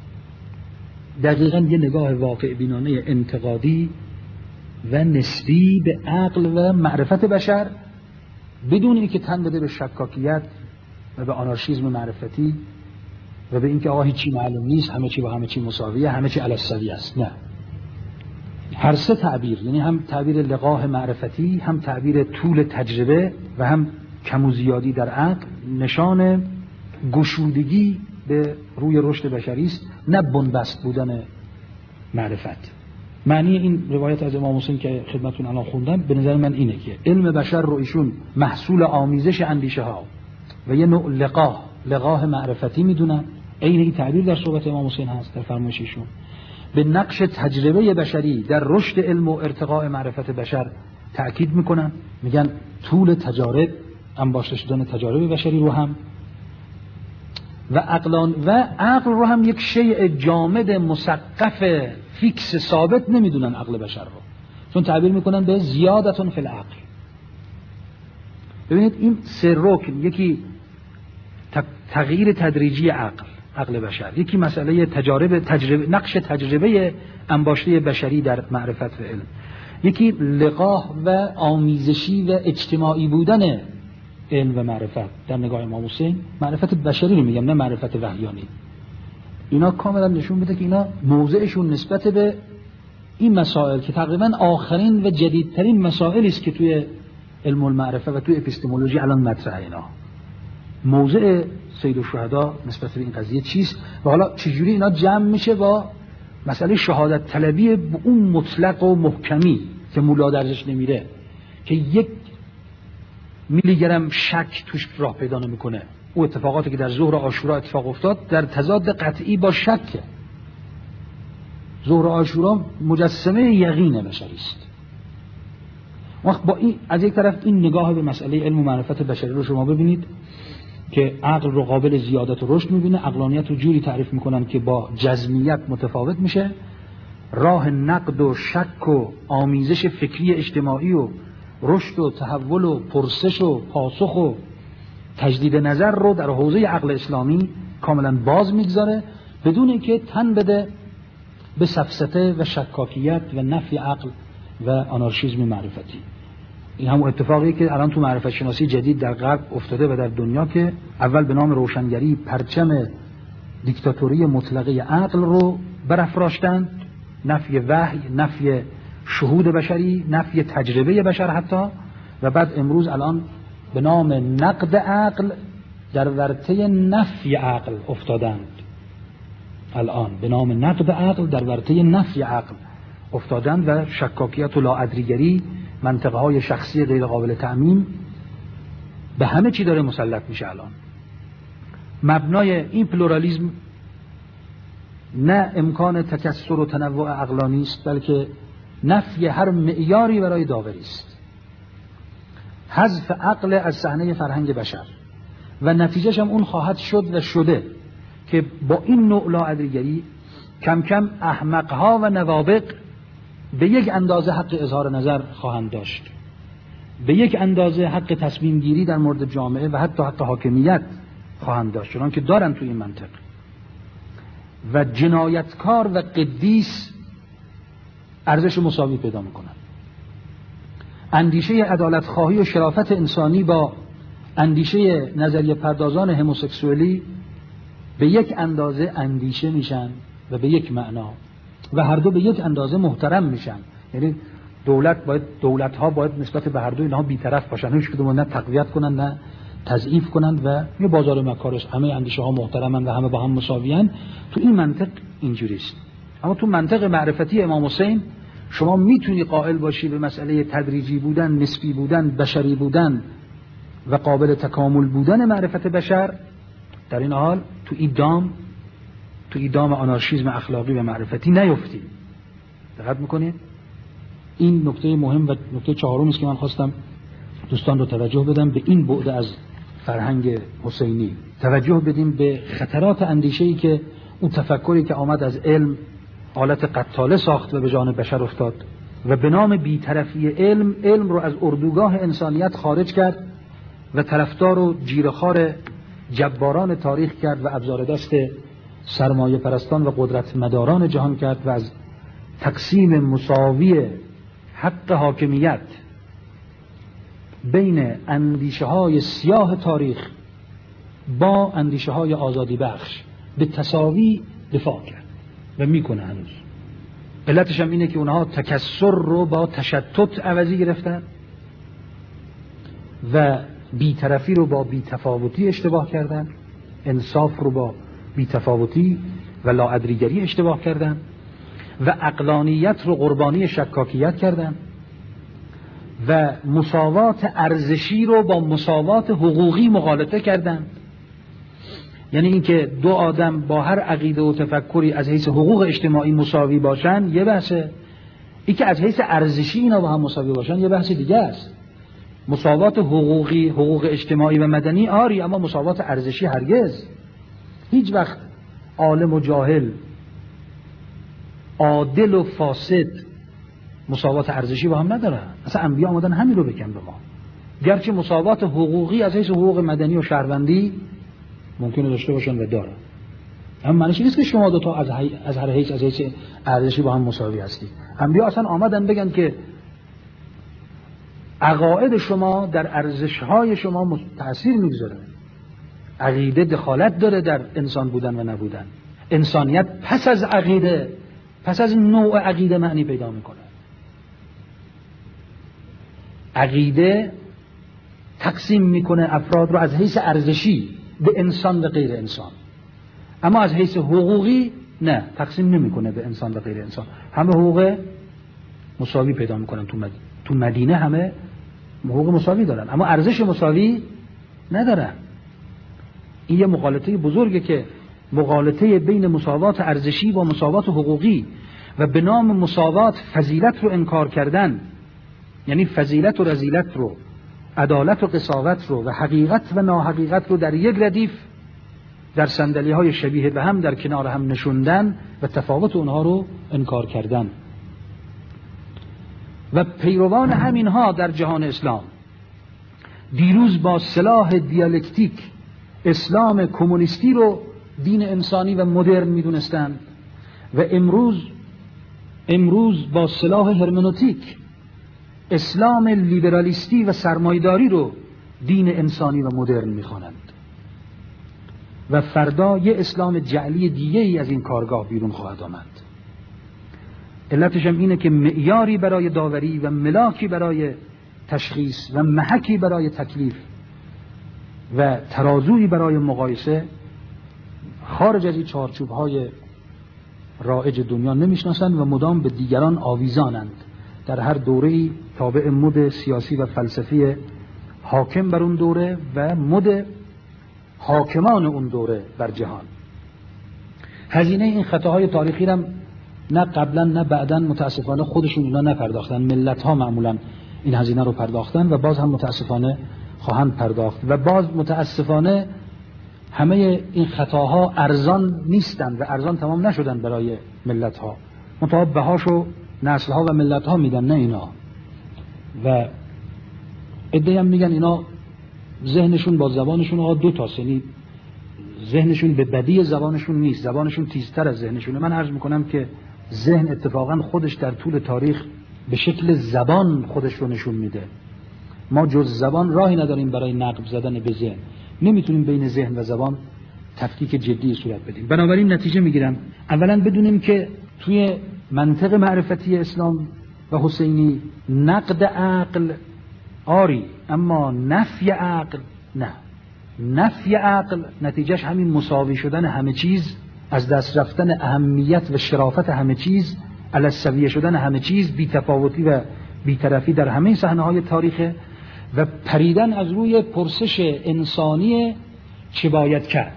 دقیقاً یه نگاه واقع بینانه انتقادی و نسبی به عقل و معرفت بشر، بدون اینکه تن بده به شکاکیت و به آنارشیسم معرفتی و به اینکه آقا هیچی معلوم نیست، همه چی با همه چی مساویه، همه چی علی السویه است. نه، هر سه تعبیر، یعنی هم تعبیر لقاه معرفتی، هم تعبیر طول تجربه و هم کم و زیادی در عقل، نشان گشودگی به روی رشد بشری است، نه بنبست بودن معرفت. معنی این روایت از امام حسین که خدمتتون الان خوندم به نظر من اینه که علم بشر رو ایشون محصول آمیزش اندیشه ها و یه نوع لقاه معرفتی میدونن. عین این تعبیر در صحبت امام حسین هست در فرمایش ایشون. به نقش تجربه بشری در رشد علم و ارتقاء معرفت بشر تأکید میکنن، میگن طول تجارب، انباشته شدن تجارب بشری رو هم و عقل رو هم یک شیء جامد مسقف فیکس ثابت نمیدونن عقل بشر رو، چون تعبیر میکنن به زیادتون فی العقل. ببینید این سه رکن، یکی تغییر تدریجی عقل بشر، یکی مسئله نقش تجربه انباشته بشری در معرفت و علم، یکی لقاه و آمیزشی و اجتماعی بودن علم و معرفت. در نگاه امام حسین معرفت بشری رو میگم، نه معرفت وحیانی. اینا کاملا نشون میده که اینا موضعشون نسبت به این مسائل که تقریبا آخرین و جدیدترین مسائلی است که توی علم المعرفه و توی اپیستمولوژی الان مطرحه، اینا موضع سید الشهدا نسبت به این قضیه چیست و حالا چجوری اینا جمع میشه با مسئله شهادت طلبی به اون مطلق و محکمی که مولا درجش نمیره، که 1 میلی گرم شک توش راه پیدا نمیکنه. او اتفاقاتی که در ظهر عاشورا اتفاق افتاد در تضاد قطعی با شکه. ظهر عاشورا مجسمه یقین بشری است. وقت با این از یک طرف این نگاه به مسئله علم و معرفت بشری رو شما ببینید که عقل رو قابل زیادت و رشد میبینه، عقلانیت رو جوری تعریف میکنن که با جزمیت متفاوت میشه، راه نقد و شک و آمیزش فکری اجتماعی و رشد و تحول و پرسش و پاسخ و تجدید نظر رو در حوزه عقل اسلامی کاملا باز میگذاره بدون اینکه تن بده به سفسطه و شکاکیت و نفی عقل و آنارشیسم معرفتی. این همون اتفاقی که الان تو معرفت شناسی جدید در غرب افتاده و در دنیا که اول به نام روشنگری پرچم دیکتاتوری مطلقه عقل رو برافراشتند، نفی وحی، نفی شهود بشری، نفی تجربه بشر حتی، و بعد امروز الان به نام نقد عقل در ورطه نفی عقل افتادند. الان به نام نقد عقل در ورطه نفی عقل افتادند و شکاکیت و لاادریگری، منطقه های شخصی غیر قابل تعمیم به همه چی داره مسلط میشه. الان مبنای این پلورالیسم نه امکان تکثر و تنوع عقلانی است، بلکه نفی هر معیاری برای داوری است، حذف عقل از صحنه فرهنگ بشر، و نتیجهش هم اون خواهد شد و شده که با این نوع لاادریگری کم کم احمقها و نوابق به یک اندازه حق اظهار نظر خواهند داشت، به یک اندازه حق تصمیم گیری در مورد جامعه و حتی حق حاکمیت خواهند داشت، چون که دارن تو این منطق، و جنایتکار و قدیس ارزش مساوی پیدا میکنن. اندیشه عدالت خواهی و شرافت انسانی با اندیشه نظریه پردازان هموسکسوالی به یک اندازه اندیشه میشن و به یک معنا، و هر دو به یک اندازه محترم میشن. یعنی دولت‌ها باید نسبت به هر دو اینها بی‌طرف باشن، هیچ کدوم نه تقویت کنن نه تضعیف کنن، و یه بازار مکارش همه اندیشه ها محترمن و همه با هم مساویان. تو این منطق اینجوریست. اما تو منطق معرفتی امام حسین شما میتونی قائل باشی به مسئله تدریجی بودن، نسبی بودن، بشری بودن و قابل تکامل بودن معرفت بشر. در این حال تو ایدام آنارشیسم اخلاقی و معرفتی نیفتی. دقت میکنید؟ این نکته مهم و نکته چهارمی است که من خواستم دوستان رو توجه بدم به این بعد از فرهنگ حسینی. توجه بدیم به خطرات اندیشه‌ای که اون تفکری که آمد از علم آلت قتاله ساخت و به جان بشر افتاد و به نام بی‌طرفی علم رو از اردوگاه انسانیت خارج کرد و طرفدار و جیره‌خوار جباران تاریخ کرد و ابزار دست سرمایه پرستان و قدرت مداران جهان کرد و از تقسیم مساوی حق حاکمیت بین اندیشه های سیاه تاریخ با اندیشه های آزادی بخش به تساوی دفاع کرد و میکنه هنوز. علتش هم اینه که اونها تکثر رو با تشتت عوضی گرفتن و بی‌طرفی رو با بی‌تفاوتی اشتباه کردن، انصاف رو با بی‌تفاوتی و لاادریگری اشتباه کردن و عقلانیت رو قربانی شکاکیت کردن و مساوات ارزشی رو با مساوات حقوقی مغالطه کردن. یعنی اینکه دو آدم با هر عقیده و تفکری از حیث حقوق اجتماعی مساوی باشن یه بحثه، این که از حیث ارزشی اینا با هم مساوی باشن یه بحث دیگه است. مساوات حقوقی، حقوق اجتماعی و مدنی آری، اما مساوات ارزشی هرگز. هیچ وقت عالم و جاهل، عادل و فاسد مساوات ارزشی با هم ندارن. اصلا انبیا آمدن همین رو بگن به ما. گرچه مساوات حقوقی از حیث حقوق مدنی و شهروندی ممکنه داشته باشن و دارن، اما معنیش نیست که شما دو تا از هر حیث از حیث ارزشی با هم مساوی هستید. انبیا اصلا آمدن بگن که عقاید شما در ارزش‌های شما تأثیر می‌گذاره. عقیده دخالت داره در انسان بودن و نبودن. انسانیت پس از عقیده، پس از نوع عقیده معنی پیدا میکنه. عقیده تقسیم میکنه افراد رو از حیث ارزشی به انسان و غیر انسان، اما از حیث حقوقی نه، تقسیم نمیکنه به انسان و غیر انسان. همه حقوق مساوی پیدا میکنن تو مدینه همه حقوق مساوی دارن، اما ارزش مساوی ندارن. این یه مغالطه بزرگه که مغالطه بین مساوات ارزشی با مساوات حقوقی و به نام مساوات فضیلت رو انکار کردن، یعنی فضیلت و رذیلت رو، عدالت و قساوت رو و حقیقت و ناحقیقت رو در یک ردیف در صندلی‌های شبیه به هم در کنار هم نشوندن و تفاوت اونها رو انکار کردن. و پیروان همینها در جهان اسلام دیروز با سلاح دیالکتیک اسلام کمونیستی رو دین انسانی و مدرن میدونستند و امروز با سلاح هرمنوتیک اسلام لیبرالیستی و سرمایه‌داری رو دین انسانی و مدرن میخوانند و فردا یه اسلام جعلی دیگه ای از این کارگاه بیرون خواهد آمد. علتش هم اینه که معیاری برای داوری و ملاکی برای تشخیص و محکی برای تکلیف و ترازویی برای مقایسه خارج از این چارچوب‌های رایج دنیا نمیشناسند و مدام به دیگران آویزانند، در هر دوره‌ای تابع مد سیاسی و فلسفی حاکم بر اون دوره و مد حاکمان اون دوره بر جهان. هزینه این خطاهای تاریخی هم نه قبلا نه بعدا متاسفانه خودشون اینا نپرداختن، ملت ها معمولا این هزینه رو پرداختن و باز هم متاسفانه خواهند پرداخت و باز متاسفانه همه این خطاها ارزان نیستند و ارزان تمام نشدن برای ملت ها، منتها بهاشو نسل ها و ملت ها میدن نه اینا. و عده‌ای هم میگن اینا ذهنشون با زبانشون دو تاست، یعنی ذهنشون به بدی زبانشون نیست، زبانشون تیزتر از ذهنشونه. من عرض میکنم که ذهن اتفاقا خودش در طول تاریخ به شکل زبان خودش رو نشون میده. ما جز زبان راهی نداریم برای نقب زدن به ذهن، نمیتونیم بین ذهن و زبان تفکیک جدی صورت بدیم. بنابراین نتیجه میگیرم اولا بدونیم که توی منطق معرفتی اسلام و حسینی نقد عقل آری، اما نفی عقل نه. نفی عقل نتیجهش همین مساوی شدن همه چیز، از دست رفتن اهمیت و شرافت همه چیز، علی السویه شدن همه چیز، بی‌تفاوتی و بی‌طرفی در همه صحنه‌های تاریخ و پریدن از روی پرسش انسانی چه باید کرد.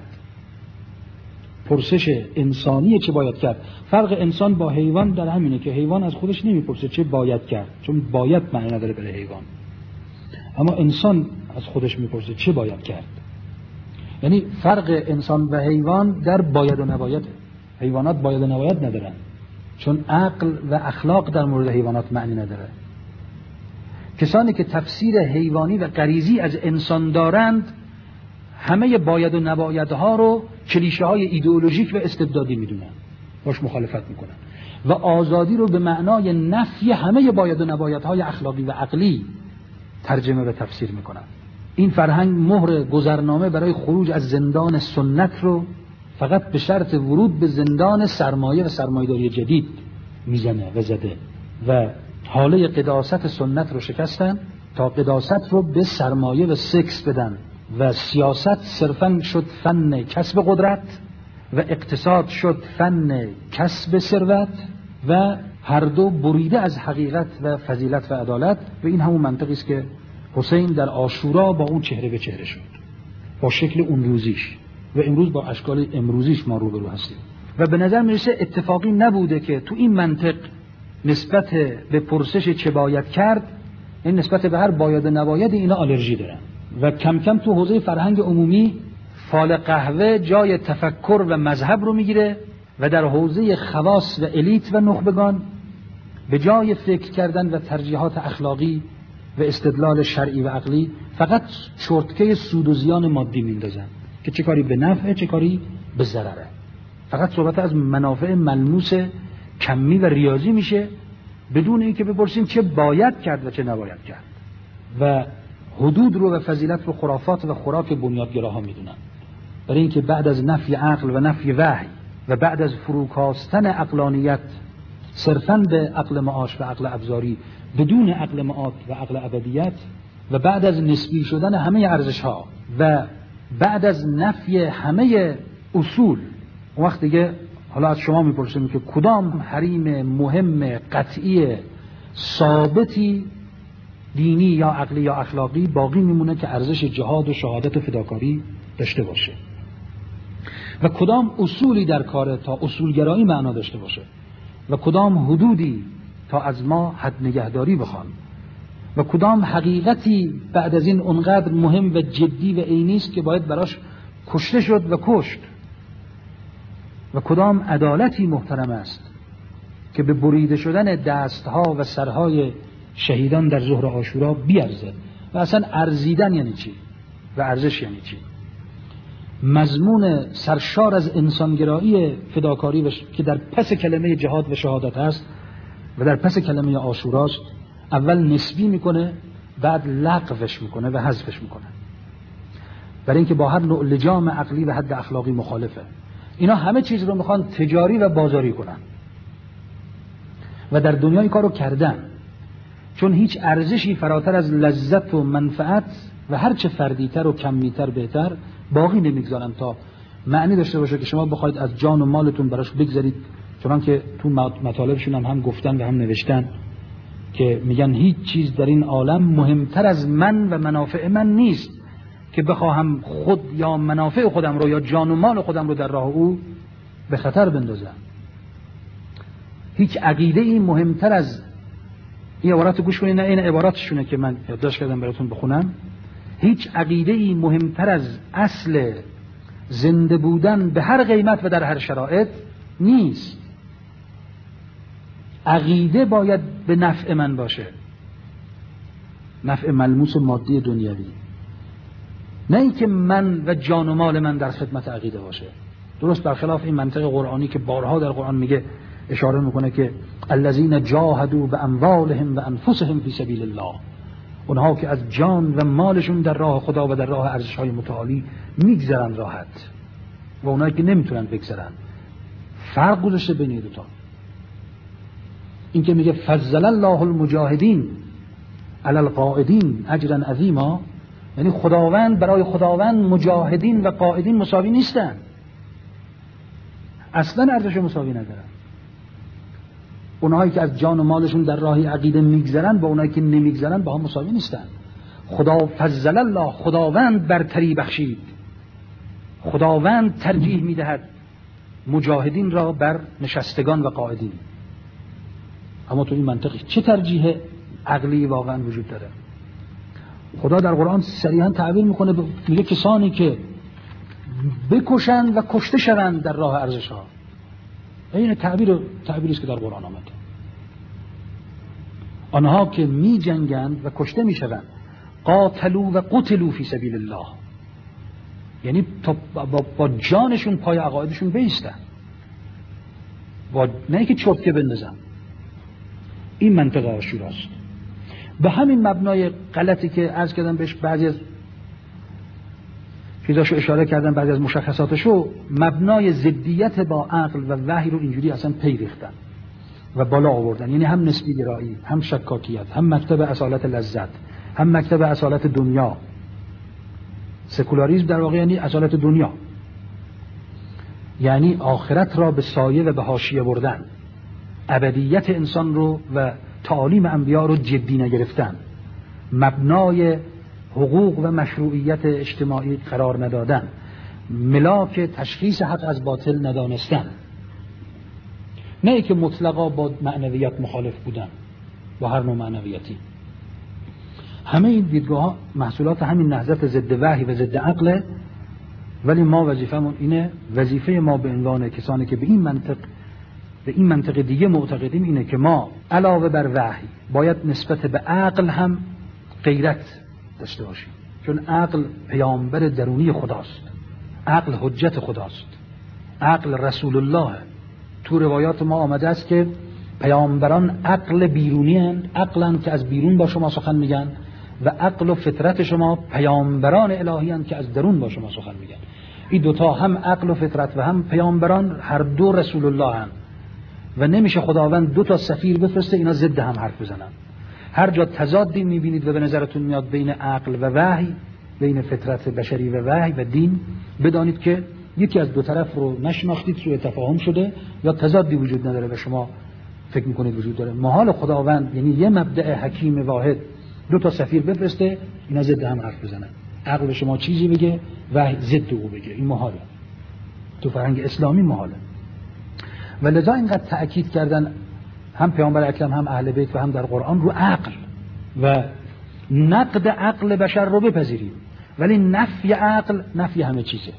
پرسش انسانی چه باید کرد. فرق انسان با حیوان در همینه که حیوان از خودش نمیپرسه چه باید کرد، چون باید معنی نداره برای حیوان، اما انسان از خودش میپرسه چه باید کرد. یعنی فرق انسان و حیوان در باید و نباید. حیوانات باید و نباید ندارن، چون عقل و اخلاق در مورد حیوانات معنی نداره. کسانی که تفسیر حیوانی و غریزی از انسان دارند همه باید و نبایدها رو کلیشه های ایدئولوژیک و استبدادی میدونن، باش مخالفت میکنن و آزادی رو به معنای نفی همه باید و نبایدهای اخلاقی و عقلی ترجمه و تفسیر میکنن. این فرهنگ مهر گذرنامه برای خروج از زندان سنت رو فقط به شرط ورود به زندان سرمایه و سرمایه‌داری جدید میزنه و زده و حاله قداست سنت رو شکستن تا قداست رو به سرمایه و سکس بدن و سیاست صرفاً شد فن کسب قدرت و اقتصاد شد فن کسب ثروت و هر دو بریده از حقیقت و فضیلت و عدالت. و این همون منطقی است که حسین در عاشورا با اون چهره به چهره شد، با شکل اون روزیش و امروز با اشکال امروزیش ما روبرو هستیم. و به نظر میرسه اتفاقی نبوده که تو این منطق نسبت به پرسش چه باید کرد، این نسبت به هر باید و نباید اینا آلرژی دارن و کم کم تو حوزه فرهنگ عمومی فال قهوه جای تفکر و مذهب رو میگیره و در حوزه خواص و الیت و نخبگان به جای فکر کردن و ترجیحات اخلاقی و استدلال شرعی و عقلی فقط چرتکه سود و زیان مادی میندازن که چه کاری به نفعه چه کاری به ضرره. فقط صحبت از منافع ملموس کمی و ریاضی میشه بدون اینکه بپرسیم چه باید کرد و چه نباید کرد. و حدود رو و فضیلت رو خرافات و خوراک بنیادگراها میدونن، برای اینکه بعد از نفی عقل و نفی وحی و بعد از فروکاستن عقلانیت صرفاً به عقل معاش و عقل ابزاری بدون عقل معاد و عقل ابدیت، و بعد از نسبی شدن همه ارزش‌ها و بعد از نفی همه اصول، اون وقت دیگه حالا از شما میپرسیم که کدام حریم مهم قطعی ثابتی دینی یا عقلی یا اخلاقی باقی میمونه که ارزش جهاد و شهادت و فداکاری داشته باشه و کدام اصولی در کار تا اصولگرایی معنا داشته باشه و کدام حدودی تا از ما حد نگهداری بخوان و کدام حقیقتی بعد از این اونقدر مهم و جدی و عینی است که باید براش کشته شد و کشت و کدام عدالتی محترم است که به بریده شدن دستها و سرهای شهیدان در ظهر عاشورا بیارزد. و اصلا ارزیدن یعنی چی و ارزش یعنی چی؟ مضمون سرشار از انسانگرایی فداکاری که در پس کلمه جهاد و شهادت هست و در پس کلمه عاشوراست، اول نسبی میکنه، بعد لغوش میکنه و حذفش میکنه، برای اینکه با هر نوع لجام عقلی و حد اخلاقی مخالفه. اینا همه چیز رو میخوان تجاری و بازاری کنن و در دنیای کارو کردن، چون هیچ ارزشی فراتر از لذت و منفعت و هرچه فردیتر و کمیتر بهتر باقی نمیگذارن تا معنی داشته باشه که شما بخواید از جان و مالتون براش بگذارید. چون که تو مطالبشون هم گفتن و هم نوشتن که میگن هیچ چیز در این عالم مهمتر از من و منافع من نیست که بخواهم خود یا منافع خودم رو یا جان و مال خودم رو در راه او به خطر بندازم. هیچ عقیده ای مهمتر از این عبارت گوش کنید، نه این عباراتشونه که من یادداشت کردم براتون بخونم. هیچ عقیده ای مهمتر از اصل زنده بودن به هر قیمت و در هر شرایط نیست. عقیده باید به نفع من باشه، نفع ملموس و مادی دنیوی، نه اینکه من و جان و مال من در خدمت عقیده باشه. درست برخلاف این منطق قرآنی که بارها در قرآن میگه، اشاره میکنه که الذین جاهدوا باموالهم و انفسهم فی سبیل الله، اونها که از جان و مالشون در راه خدا و در راه ارزش‌های متعالی میگذرن راحت، و اونایی که نمیتونن بگذرن. فرق گذاشته بین این دو تا. این که میگه فضل الله المجاهدین علی القاعدین اجرا عظیما، یعنی خداوند برای خداوند مجاهدین و قاعدین مساوی نیستن، اصلا ارزش مساوی ندارن. اونهایی که از جان و مالشون در راه عقیده میگذرن با اونهایی که نمیگذرن با هم مساوی نیستن. خدا فضل الله، خداوند برتری بخشید، خداوند ترجیح میدهد مجاهدین را بر نشستگان و قاعدین. اما تو این منطقی چه ترجیح عقلی واقعا وجود داره؟ خدا در قرآن صریحا تعبیر میکنه، میگه کسانی که بکشن و کشته شوند در راه ارزش ها. این تعبیری است که در قرآن آمده. آنها که می جنگند و کشته می شوند، قاتلوا و قتلوا فی سبیل الله، یعنی با جانشون پای عقایدشون بیستن، نه اینکه چرتکه بندازن. این منطقه عاشوراست. به همین مبنای غلطی که عرض کردم بهش بعضی از چیزاشو اشاره کردم، بعضی از مشخصاتشو، مبنای ضدیت با عقل و وحی رو اینجوری اصلا پی ریختن و بالا آوردن. یعنی هم نسبی گرایی، هم شکاکیت، هم مکتب اصالت لذت، هم مکتب اصالت دنیا. سکولاریسم در واقع یعنی اصالت دنیا، یعنی آخرت را به سایه و به حاشیه بردن، ابدیت انسان رو و تعالیم انبیا رو جدی نگرفتن، مبنای حقوق و مشروعیت اجتماعی قرار ندادن، ملاک تشخیص حق از باطل ندانستن. نه ای که مطلقا با معنویت مخالف بودن، با هر نوع معنویتی. همه این دیدگاه ها محصولات همین نهضت ضد وحی و ضد عقله. ولی ما وظیفمون اینه، وظیفه ما به عنوان کسانی که به این منطق دیگه معتقدیم اینه که ما علاوه بر وحی باید نسبت به عقل هم غیرت داشته باشیم، چون عقل پیامبر درونی خداست، عقل حجت خداست، عقل رسول الله. تو روایات ما آمده است که پیامبران عقل بیرونی هستند، عقلن که از بیرون با شما سخن میگن، و عقل و فطرت شما پیامبران الهی هستند که از درون با شما سخن میگن. این دوتا، هم عقل و فطرت و هم پیامبران، هر دو رسول الله هستند و نمیشه خداوند دو تا سفیر بفرسته اینا ضد هم حرف بزنن. هر جا تضادی میبینید و به نظرتون میاد بین عقل و وحی، بین فطرت بشری و وحی و دین، بدانید که یکی از دو طرف رو نشناختید، سوء تفاهم شده یا تضادی وجود نداره و شما فکر میکنید وجود داره. محال خداوند یعنی یه مبدأ حکیم واحد دو تا سفیر بفرسته اینا ضد هم حرف بزنن، عقل شما چیزی بگه و ضد او بگه، این محاله، تو فرهنگ اسلامی محاله. و لذا اینقدر تأکید کردن هم پیامبر اکرم هم اهل بیت و هم در قرآن رو عقل و نقد عقل بشر رو بپذیریم، ولی نفی عقل نفی همه چیزه.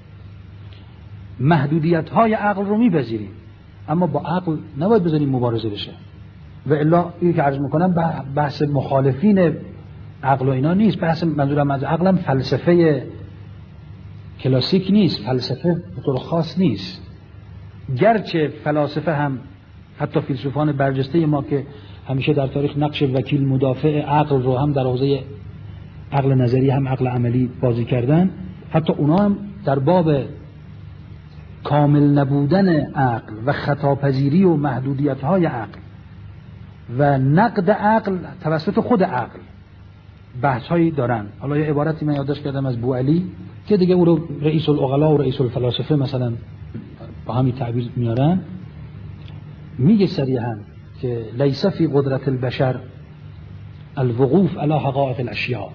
محدودیت های عقل رو میپذیریم اما با عقل نباید بذاریم مبارزه بشه. و الا این که عرض میکنم بحث مخالفین عقل و اینا نیست، بحث منظورم از عقلم فلسفه کلاسیک نیست، فلسفه به طور خاص نیست. گرچه فلاسفه هم حتی فیلسوفان برجسته ما که همیشه در تاریخ نقش وکیل مدافع عقل رو هم در حوزه عقل نظری هم عقل عملی بازی کردن، حتی اونا هم در باب کامل نبودن عقل و خطاپذیری و محدودیت‌های عقل و نقد عقل توسط خود عقل بحث‌هایی دارن. حالا یه عبارتی من یادداشت کردم از بوعلی که دیگه او رو رئیس العقلا و رئیس الفلاسفه مثلا با همین تعبیر میارن، میگه صریحاً که لیس فی قدرت البشر الوقوف علی حقائق الاشیاء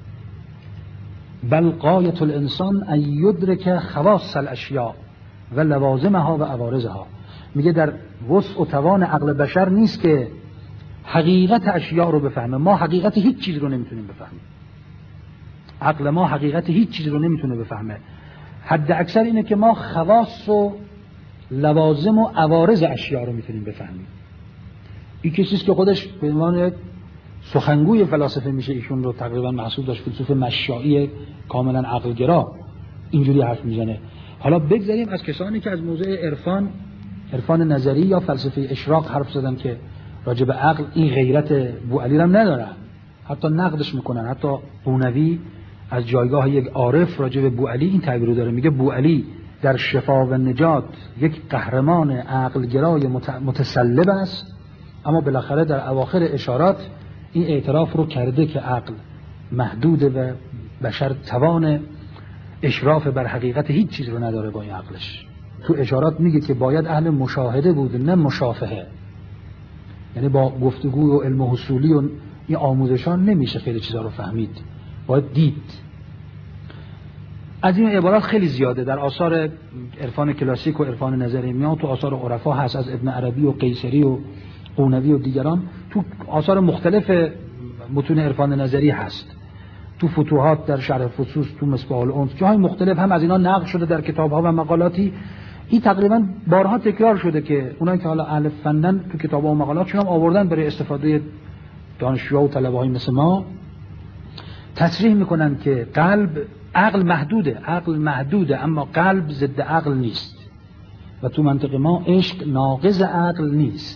بل غایة الانسان ان یدرک خواص الاشیاء و لوازمها و عوارضها. میگه در وسع و توان عقل بشر نیست که حقیقت اشیاء رو بفهمه. ما حقیقت هیچ چیز رو نمیتونیم بفهمیم، عقل ما حقیقت هیچ چیز رو نمیتونه بفهمه. حد اکثر اینه که ما خواص و لوازم و عوارض اشیاء رو میتونیم بفهمیم. این کسیست که خودش به عنوان سخنگوی فلاسفه میشه، ایشون رو تقریبا محسوب داشت فیلسوف مشائی کاملا عقلگرا، اینجوری حرف میزنه. حالا بگذاریم از کسانی که از موضوع عرفان نظری یا فلسفه اشراق حرف زدن که راجع به عقل این غیرت بوعلی رو ندارن، حتی نقدش میکنن. حتی بونوی از جایگاه یک عارف راجع به بوعلی این تعبیر رو داره، میگه بوعلی در شفا و نجات یک قهرمان عقلگرای متسلب است، اما بالاخره در اواخر اشارات این اعتراف رو کرده که عقل محدوده و بشر توان اشراف بر حقیقت هیچ چیز رو نداره با این عقلش. تو اشارات میگه که باید اهل مشاهده بود نه مشافهه، یعنی با گفتگو و علم حصولی و این آموزشان نمیشه خیلی چیزا رو فهمید، باید دید. از این عبارات خیلی زیاده در آثار عرفان کلاسیک و عرفان نظری میاد، تو آثار عرفا هست، از ابن عربی و قیصری و قونوی و دیگران، تو آثار مختلف متون عرفان نظری هست، تو فتوحات در شرح فصوص، تو مصباح الانس، جاهای مختلف هم از اینا نقل شده در کتاب‌ها و مقالاتی. این تقریبا بارها تکرار شده که اونایی که حالا اهل فنن تو کتاب‌ها و مقالاتشون هم آوردن برای استفاده دانشجوها و طلبه‌های مثل ما، تصریح میکنن که عقل محدوده اما قلب ضد عقل نیست و تو منطق ما عشق ناقض عقل نیست،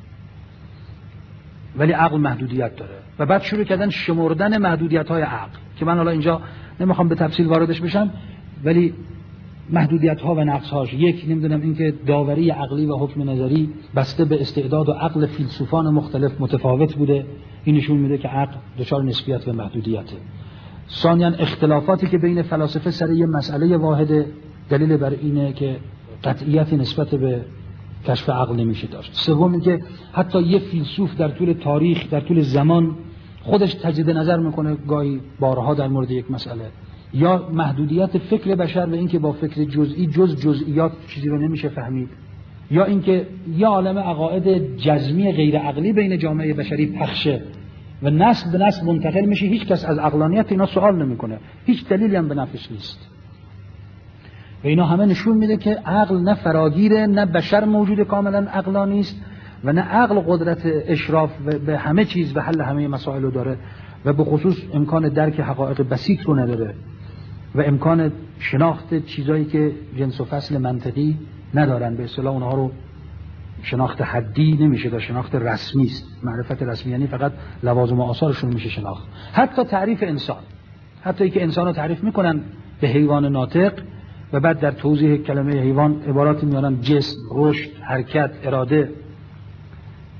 ولی عقل محدودیت داره. و بعد شروع کردن شمردن محدودیت‌های عقل که من حالا اینجا نمیخوام به تفصیل واردش بشم، ولی محدودیت‌ها و نقص‌هاش، یک نمیدونم اینکه داوری عقلی و حکم نظری بسته به استعداد و عقل فیلسوفان مختلف متفاوت بوده، این نشون میده که عقل دچار نسبیت و محدودیته. ثانیاً اختلافاتی که بین فلاسفه سر یه مسئله واحد دلیل بر اینه که قطعیتی نسبت به کشف عقل نمیشه داشت. سوم اینکه حتی یه فیلسوف در طول تاریخ، در طول زمان خودش تجدید نظر میکنه گاهی بارها در مورد یک مسئله، یا محدودیت فکر بشر و اینکه با فکر جزئی جزئیات چیزی رو نمیشه فهمید، یا اینکه یه عالم عقاید جزمی غیر عقلی بین جامعه بشری پخشه و نسل به نسل منتقل میشه، هیچ کس از عقلانیت اینا سوال نمیکنه، هیچ دلیلی هم به نفعش نیست. و اینا همه نشون میده که عقل نه فراگیره، نه بشر موجود کاملا عقلانی است و نه عقل قدرت اشراف به همه چیز و حل همه مسائل رو داره و به خصوص امکان درک حقایق بسیط رو نداره و امکان شناخت چیزایی که جنس و فصل منطقی ندارن. به اصطلاح اونها رو شناخت حدی نمیشه داشت، شناخت رسمی است. معرفت رسمی یعنی فقط لوازم و آثارشون میشه شناخت. حتی تعریف انسان، حتی ای که انسان رو تعریف میکنن به حیوان ناطق و بعد در توضیح کلمه حیوان عباراتی میارن: جسم، رشد، حرکت، اراده.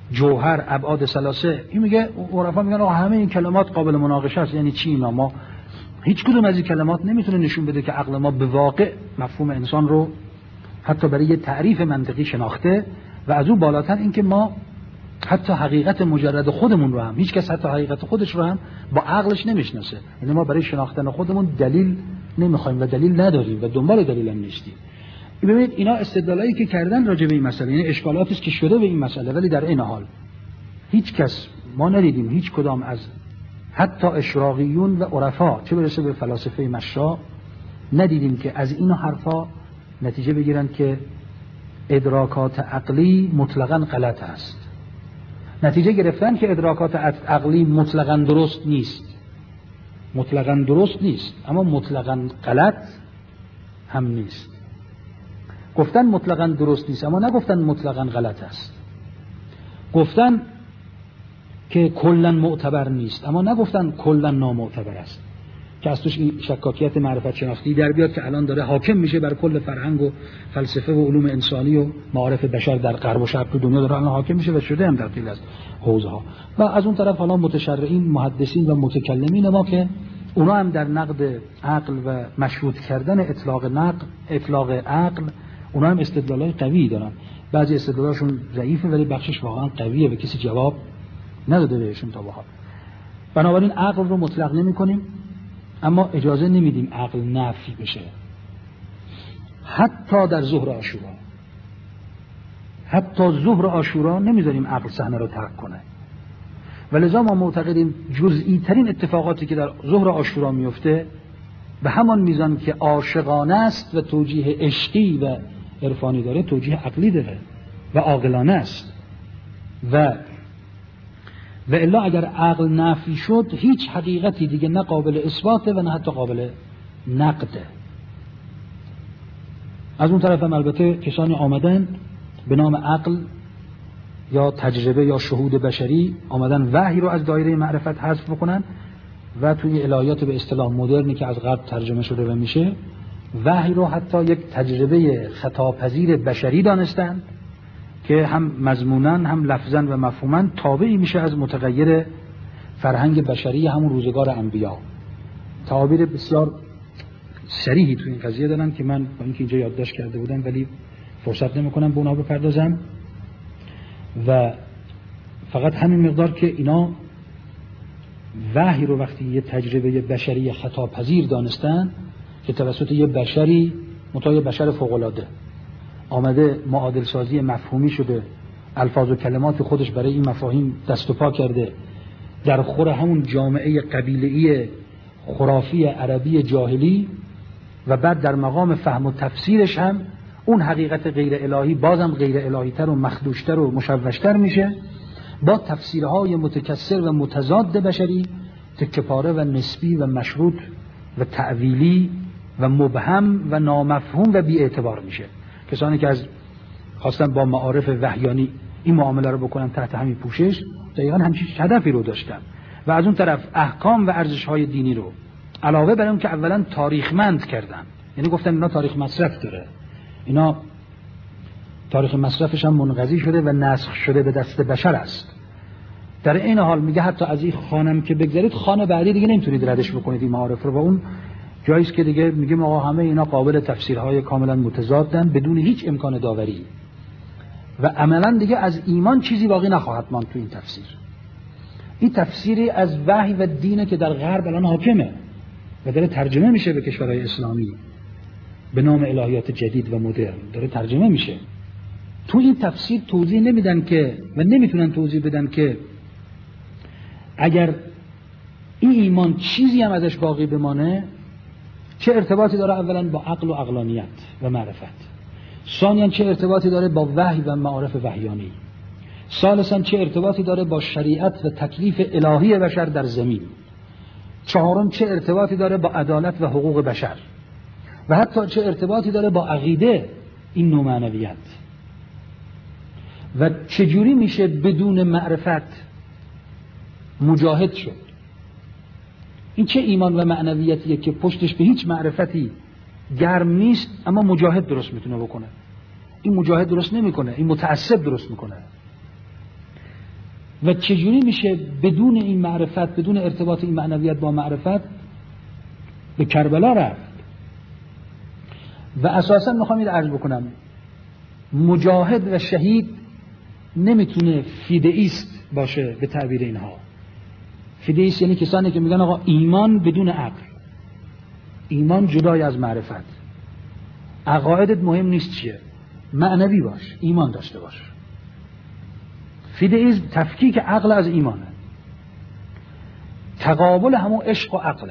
جوهر، ابعاد ثلاثه. این میگه عرفا میگن آقا همه این کلمات قابل مناقشه است. یعنی چی اینا؟ ما هیچ کدوم از این کلمات نمیتونه نشون بده که عقل ما به واقع مفهوم انسان رو حتی برای یه تعریف منطقی شناخته، و از اون بالاتر این که ما حتی حقیقت مجرد خودمون رو هم، هیچ کس حتی حقیقت خودش رو هم با عقلش نمیشناسه. یعنی ما برای شناختن خودمون دلیل نمیخوایم و دلیل نداریم و دنبال دلیل هم نیستیم. ببینید اینا استدلالایی که کردن راجع به این مسئله، یعنی اشکالاتی است که شده به این مسئله، ولی در این حال هیچ کس ما ندیدیم، هیچ کدام از حتی اشراقیون و عرفا چه برسه به فلاسفه مشا، ندیدیم که از این حرفا نتیجه بگیرن که ادراکات عقلی مطلقاً غلط است. نتیجه گرفتن که ادراکات عقلی مطلقاً درست نیست، مطلقاً درست نیست اما مطلقاً غلط هم نیست. گفتن مطلقاً درست نیست اما نگفتن مطلقاً غلط است. گفتن که کلاً معتبر نیست اما نگفتن کلاً نامعتبر است، که از توش این شکاکیت معرفت شناختی در بیاد که الان داره حاکم میشه بر کل فرهنگ و فلسفه و علوم انسانی و معارف بشر در غرب و شرق تو دنیا، داره الان حاکم میشه و شده هم در خیلی از حوزه ها. و از اون طرف حالا متشرعین، محدثین و متکلمین ما که اونا هم در نقد عقل و مشروط کردن اطلاق عقل اونا هم استدلالای قوی دارن. بعضی استدلالاشون ضعیفه ولی بخشش واقعا قویه و کسی جواب نداده بهشون تا به حال. بنابراین عقل رو مطلق نمی‌کنیم اما اجازه نمیدیم عقل نفی بشه. حتی در ظهر عاشورا، حتی ظهر عاشورا نمیذاریم عقل صحنه رو ترک کنه. ولذا ما معتقدیم جزئی ترین اتفاقاتی که در ظهر عاشورا میفته به همان میزان که عاشقانه است و توجیه عشقی و عرفانی داره، توجیه عقلی داره و عاقلانه است. و الا اگر عقل نفی شد هیچ حقیقتی دیگه نه قابل اثباته و نه حتی قابل نقده. از اون طرف هم البته کسانی آمدن به نام عقل یا تجربه یا شهود بشری آمدن وحی رو از دایره معرفت حذف بکنن و توی الهیات به اصطلاح مدرنی که از غرب ترجمه شده و میشه، وحی رو حتی یک تجربه خطاپذیر بشری دانستن که هم مضموناً هم لفظاً و مفهوماً تابعی میشه از متغیر فرهنگ بشری همون روزگار انبیا. تعابیر بسیار صریحی تو این قضیه دارن که من با اینکه اینجا یادداشت کرده بودم ولی فرصت نمی‌کنم به اونها بپردازم، و فقط همین مقدار که اینا وحی رو وقتی یه تجربه بشری خطاپذیر دانستن که توسط یه بشری متای بشر فوق‌العاده آمده معادل سازی مفهومی شده، الفاظ و کلمات خودش برای این مفاهیم دست و پا کرده، در خور همون جامعه قبیله‌ای خرافی عربی جاهلی، و بعد در مقام فهم و تفسیرش هم اون حقیقت غیر الهی بازم غیر الهی تر و مخدوشتر و مشوشتر میشه با تفسیرهای متکثر و متضاد بشری، تکه‌پاره و نسبی و مشروط و تعویلی و مبهم و نامفهوم و بی اعتبار میشه. کسانی که از خواستن با معارف وحیانی این معامله رو بکنن تحت همین پوشش دقیقاً همچین هدفی رو داشتن، و از اون طرف احکام و ارزش‌های دینی رو علاوه بر اون که اولا تاریخمند کردن، یعنی گفتن اینا تاریخ مصرف داره، اینا تاریخ مصرفش هم منقضی شده و نسخ شده به دست بشر است. در این حال میگه حتی از این خانم که بگذارید خانه بعدی دیگه نمیتونید ردش بکنید این معارف رو، و اون جاییست که دیگه میگیم آقا همه اینا قابل تفسیرهای کاملا متضادن بدون هیچ امکان داوری، و عملا دیگه از ایمان چیزی باقی نخواهد ماند تو این تفسیر. این تفسیری از وحی و دینه که در غرب الان حاکمه و داره ترجمه میشه به کشورهای اسلامی به نام الهیات جدید و مدرن، داره ترجمه میشه. تو این تفسیر توضیح نمیدن که و نمیتونن توضیح بدن که اگر این ایمان چیزی هم ازش باقی بمانه چه ارتباطی داره اولا با عقل و عقلانیت و معرفت، ثانیاً چه ارتباطی داره با وحی و معارف وحیانی، ثالثاً چه ارتباطی داره با شریعت و تکلیف الهی بشر در زمین، چهارم چه ارتباطی داره با عدالت و حقوق بشر، و حتی چه ارتباطی داره با عقیده این نوع معنویت، و چجوری میشه بدون معرفت مجاهد شد. این چه ایمان و معنویتیه که پشتش به هیچ معرفتی گرم نیست اما مجاهد درست میتونه بکنه. این مجاهد درست نمیکنه، این متعصب درست میکنه. و چجوری میشه بدون این معرفت، بدون ارتباط این معنویت با معرفت به کربلا رفت. و اساسا میخوام این عرض بکنم، مجاهد و شهید نمیتونه فیدئیست باشه به تعبیر اینها. فیدئیست یعنی کسانی که میگن آقا ایمان بدون عقل، ایمان جدای از معرفت، عقایدت مهم نیست چیه، معنوی باش، ایمان داشته باش. فیدئیسم تفکیک عقل از ایمانه، تقابل همون عشق و عقله.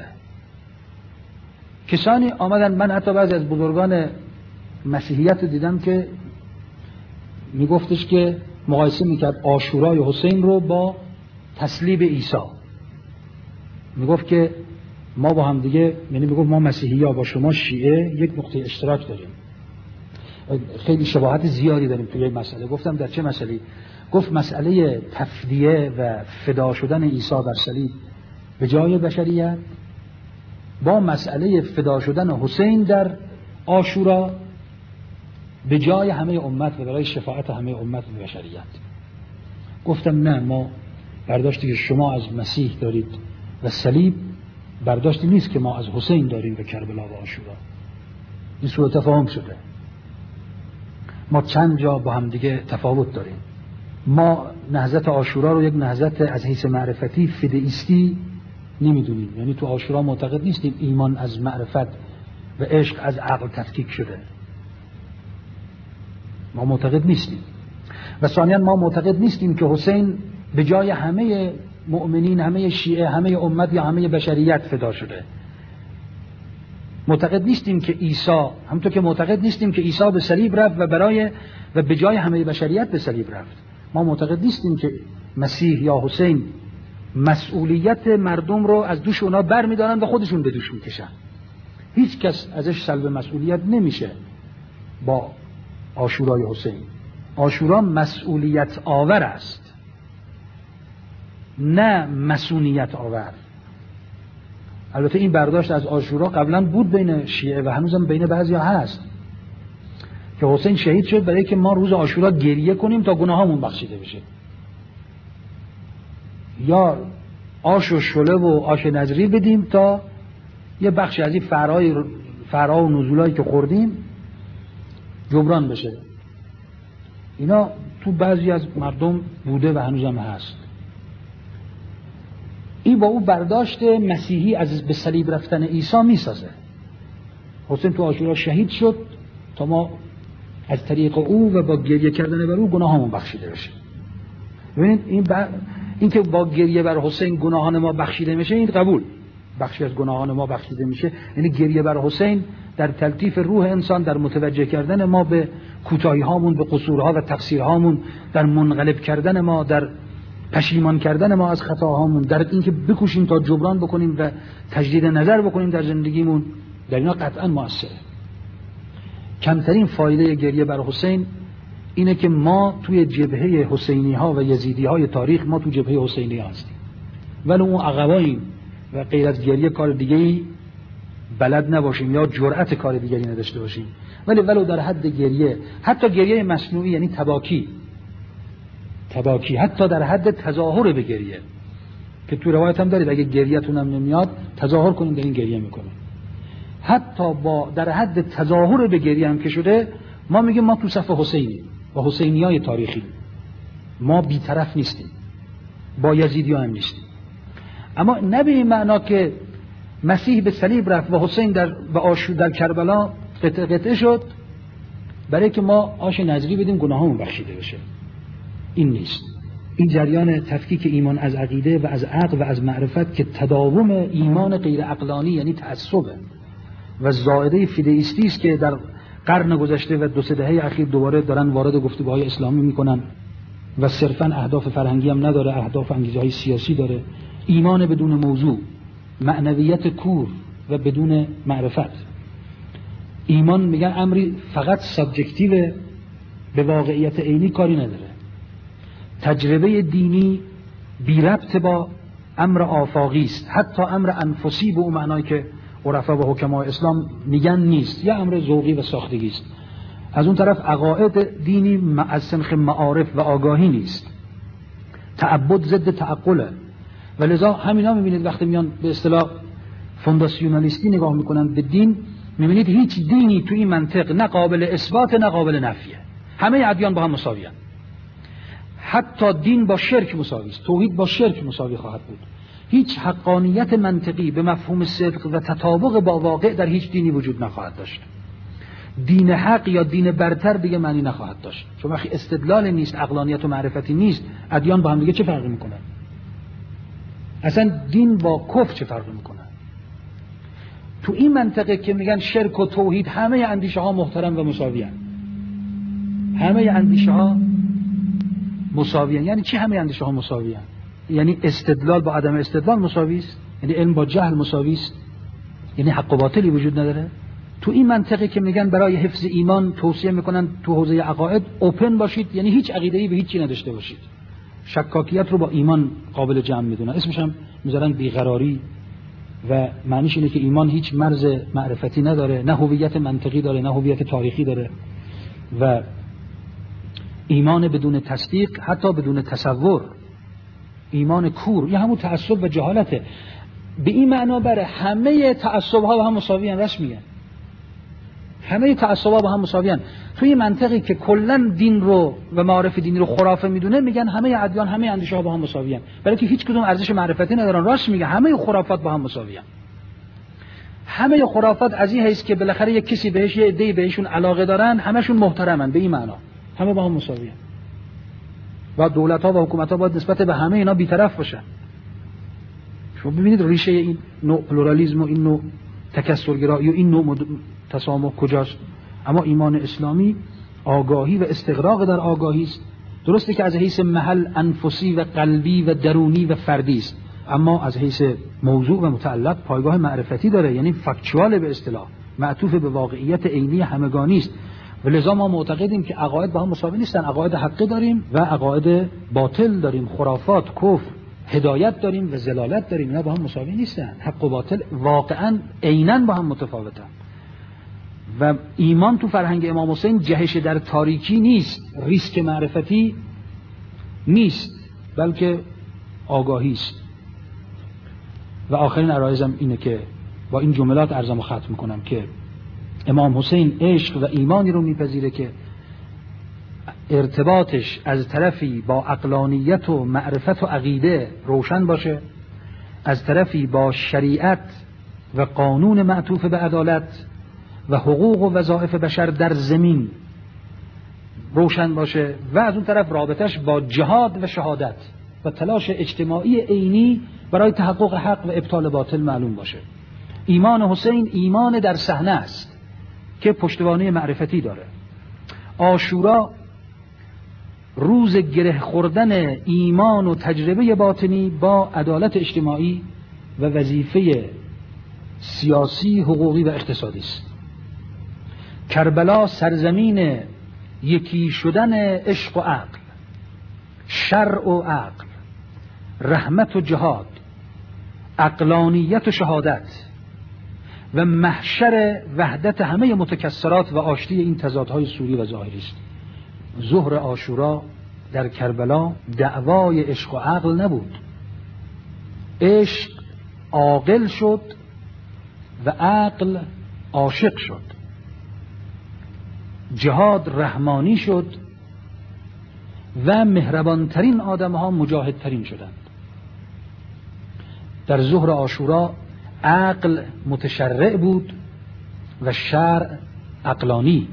کسانی آمدن، من حتی بعضی از بزرگان مسیحیت رو دیدم که میگفتش که مقایسه میکرد عاشورای حسین رو با تصلیب عیسی. میگفت که ما با هم دیگه، یعنی میگفت ما مسیحی ها با شما شیعه یک نقطه اشتراک داریم، خیلی شباهت زیادی داریم توی یک مسئله. گفتم در چه مسئله؟ گفت مسئله تفدیه و فدا شدن عیسی در صلیب به جای بشریت با مسئله فدا شدن حسین در عاشورا به جای همه امت و برای شفاعت همه امت و بشریت. گفتم نه، ما برداشتی که شما از مسیح دارید و صلیب برداشتی نیست که ما از حسین داریم به کربلا و عاشورا. این سوء تفاهم شده. ما چند جا با هم دیگه تفاوت داریم. ما نهضت عاشورا رو یک نهضت از حیث معرفتی فیدئیستی نمیدونیم، یعنی تو عاشورا معتقد نیستیم ایمان از معرفت و عشق از عقل تفکیک شده، ما معتقد نیستیم. و ثانیاً ما معتقد نیستیم که حسین به جای همه مؤمنین، همه شیعه، همه امت یا همه بشریت فدا شده. معتقد نیستیم که عیسی، همونطور که معتقد نیستیم که عیسی به صلیب رفت و به جای همه بشریت به صلیب رفت. ما معتقد نیستیم که مسیح یا حسین مسئولیت مردم رو از دوش اونا بر می‌دارن و خودشون به دوش میکشن. هیچ کس ازش سلب مسئولیت نمیشه. با عاشورای حسین، عاشورا مسئولیت آور است نه مسئولیت آور. البته این برداشت از عاشورا قبلا بود بین شیعه و هنوزم بین بعضیا هست که حسین شهید شد برای که ما روز عاشورا گریه کنیم تا گناهامون بخشیده بشه، یا آش و شله و آش نظری بدیم تا یه بخشی از این فرا و نزولایی که خوردیم جبران بشه. اینا تو بعضی از مردم بوده و هنوزم هست. این با او برداشت مسیحی از به صلیب رفتن عیسی میسازه. حسین تو عاشورا شهید شد تا ما از طریق او و با گریه کردن بر او گناهامون بخشیده بشه. ببینید این که با گریه بر حسین گناهان ما بخشیده میشه، این قبول، بخشی از گناهان ما بخشیده میشه، یعنی گریه بر حسین در تلطیف روح انسان، در متوجه کردن ما به کوتاهی هامون، به قصورها و تقصیرهامون، در منقلب کردن ما، در پشیمان کردن ما از خطاهامون، در اینکه بکوشیم تا جبران بکنیم و تجدید نظر بکنیم در زندگیمون، در اینا قطعا مؤثره. کمترین فایده غریه بر حسین اینه که ما توی جبهه حسینی ها و یزیدی های تاریخ، ما توی جبهه حسینی ها هستیم، ولی اون عقباییم و غیر از گریه کار دیگه‌ای بلد نباشیم یا جرأت کار دیگری نداشته باشیم، ولی ولو در حد گریه، حتی گریه مصنوعی یعنی تباکی، حتی در حد تظاهر به گریه که تو روایت هم دارید اگه گریه‌تون هم نمیاد تظاهر کنید دارین گریه میکنید، حتی با در حد تظاهر به گریه هم که شده، ما میگیم ما تو صف حسینی و حسینیای تاریخی، ما بی‌طرف نیستیم، با یزیدی‌ها هم نیستیم. اما نه به این معنا که مسیح به صلیب رفت و حسین در کربلا قطعه شد برای که ما آش نظری بدیم گناهامون بخشیده بشه. این نیست. این جریان تفکیک ایمان از عقیده و از عقل و از معرفت که تداوم ایمان غیر عقلانی یعنی تعصبه و زائده فیدئیستی است که در قرن گذشته و 2-3 دهه اخیر دوباره دارن وارد گفتگوهای اسلامی میکنن و صرفاً اهداف فرهنگی هم نداره، اهداف انگیزه‌های سیاسی داره. ایمان بدون موضوع، معنویت کور و بدون معرفت. ایمان میگن امری فقط سابجکتیو، به واقعیت عینی کاری نداره. تجربه دینی بی ربط با امر آفاقی است، حتی امر انفسی به اون معنایی که عرفا و حکما اسلام میگن نیست، یا امر ذوقی و ساختگی است. از اون طرف عقاید دینی از سنخ معارف و آگاهی نیست. تعبد ضد تعقله. و لذا همینا میبینید وقتی میان به اصطلاح فونداسیونالیستی نگاه میکنن به دین، میبینید هیچ دینی تو این منطق نه قابل اثبات نه قابل نفیه. همه ادیان با هم مساویان. حتی دین با شرک مساوی است، توحید با شرک مساوی خواهد بود. هیچ حقانیت منطقی به مفهوم صدق و تطابق با واقع در هیچ دینی وجود نخواهد داشت. دین حق یا دین برتر دیگه معنی نخواهد داشت، چون وقتی استدلال نیست، عقلانیت و معرفتی نیست، ادیان با هم دیگه چه فرقی میکنن؟ اصلا دین با کفر چه فرقی میکنن؟ تو این منطقه که میگن شرک و توحید، همه اندیشه ها محترم و مساویان. همه اندیشه ها مساویان. یعنی چی همه اندیشه ها مساویان؟ یعنی استدلال با عدم استدلال مساوی است؟ یعنی علم با جهل مساوی است؟ یعنی حق و باطلی وجود نداره؟ تو این منطقه که میگن برای حفظ ایمان توصیه میکنن تو حوزه عقاید اوپن باشید، یعنی هیچ عقیده‌ای به هیچ چی نداشته باشید. شکاکیت رو با ایمان قابل جمع میدونن، اسمش هم میذارن بیقراری، و معنیش اینه که ایمان هیچ مرز معرفتی نداره، نه هویت منطقی داره نه هویت تاریخی داره، و ایمان بدون تصدیق، حتی بدون تصور، ایمان کور، یه همون تعصب و جهالته. به این معنا بره همه تعصب‌ها با هم مساویان، راست میگن. همه تعصب‌ها با هم مساویان. توی منطقی که کلا دین رو و معارف دینی رو خرافه میدونه، میگن همه ادیان، همه اندیشه‌ها با هم مساویان، برای که هیچ کدوم ارزش معرفتی ندارن. راست میگه، همه خرافات با هم مساویان. همه خرافات از این حیث که بالاخره یک کسی بهش، یه عده‌ای بهشون علاقه دارن، همشون محترمن، به این معنا همه با هم مساویان. و دولت‌ها و حکومت‌ها باید نسبت به همه اینا بی‌طرف باشن. شما ببینید ریشه این نوع پلورالیسم و این نوع تکثرگرایی و این نوع تسامح کجاست. اما ایمان اسلامی آگاهی و استغراق در آگاهی است. درسته که از حیث محل انفسی و قلبی و درونی و فردی است، اما از حیث موضوع و متعلق پایگاه معرفتی داره، یعنی فکچوال به اصطلاح، معطوف به واقعیت عینی همگانی است. و لذا ما معتقدیم که عقاید با هم مساوی نیستن. عقاید حقی داریم و عقاید باطل داریم، خرافات، کفر، هدایت داریم و ضلالت داریم. اینا با هم مساوی نیستن. حق و باطل واقعا عیناً با هم متفاوتن. و ایمان تو فرهنگ امام حسین جهش در تاریکی نیست، ریسک معرفتی نیست، بلکه آگاهی است. و آخرین عرایزم اینه که با این جملات عرضمو ختم میکنم که امام حسین عشق و ایمانی رو میپذیره که ارتباطش از طرفی با عقلانیت و معرفت و عقیده روشن باشه، از طرفی با شریعت و قانون معطوف به عدالت و حقوق و وظایف بشر در زمین روشن باشه، و از اون طرف رابطش با جهاد و شهادت و تلاش اجتماعی عینی برای تحقق حق و ابطال باطل معلوم باشه. ایمان حسین ایمان در صحنه است که پشتوانه معرفتی داره. عاشورا روز گره خوردن ایمان و تجربه باطنی با عدالت اجتماعی و وظیفه سیاسی، حقوقی و اقتصادی است. کربلا سرزمین یکی شدن عشق و عقل، شرع و عقل، رحمت و جهاد، عقلانیت و شهادت و محشر وحدت همه متکثرات و آشتی این تضادهای سوری و ظاهری است. ظهر عاشورا در کربلا دعوای عشق و عقل نبود. عشق عاقل شد و عقل عاشق شد. جهاد رحمانی شد و مهربانترین آدمها مجاهدترین شدند. در ظهر عاشورا عقل متشرع بود و شرع عقلانی.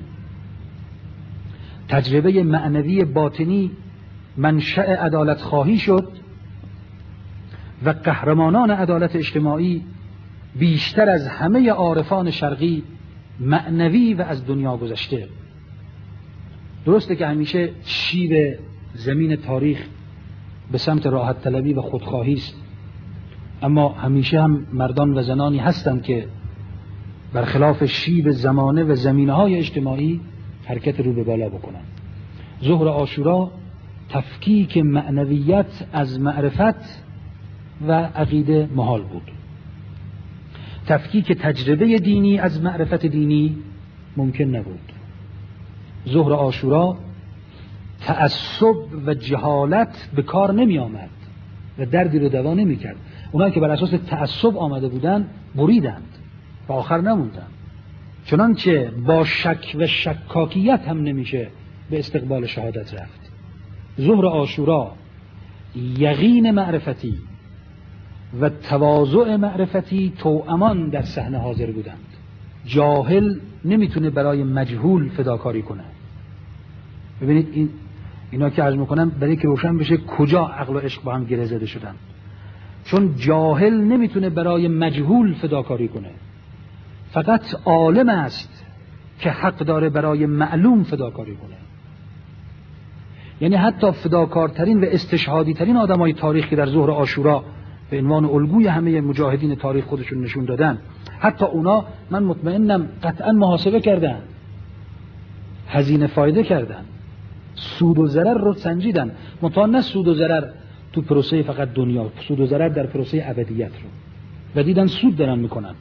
تجربه معنوی باطنی منشأ عدالت خواهی شد و قهرمانان عدالت اجتماعی بیشتر از همه عارفان شرقی معنوی و از دنیا گذشته. درسته که همیشه شیب زمین تاریخ به سمت راحت طلبی و خودخواهی است، اما همیشه هم مردان و زنانی هستند که برخلاف شیب زمانه و زمینه‌های اجتماعی حرکت رو به بالا بکنن. ظهر عاشورا تفکیک معنویت از معرفت و عقیده محال بود. تفکیک تجربه دینی از معرفت دینی ممکن نبود. ظهر عاشورا تعصب و جهالت به کار نمی آمد و دردی رو دوا نمی کرد. اونایی که بر اساس تعصب آمده بودن بریدند و آخر نموندن. چنانچه با شک و شکاکیت هم نمیشه به استقبال شهادت رفت. ظهر عاشورا یقین معرفتی و تواضع معرفتی توامان در صحنه حاضر بودند. جاهل نمیتونه برای مجهول فداکاری کنه. ببینید اینا که عرض میکنم برای که روشن بشه کجا عقل و عشق با هم گره زده شدن. چون جاهل نمیتونه برای مجهول فداکاری کنه، فقط عالم است که حق داره برای معلوم فداکاری کنه. یعنی حتی فداکارترین و استشهادی ترین آدمای تاریخ که در ظهر عاشورا به عنوان الگوی همه مجاهدین تاریخ خودشون نشون دادن، حتی اونا من مطمئنم قطعا محاسبه کردن، هزینه فایده کردن، سود و ضرر رو سنجیدن. منتها نه سود و ضرر تو پروسه فقط دنیا، سود و ضرر در پروسه ابدیت رو، و دیدن سود دارن میکنن.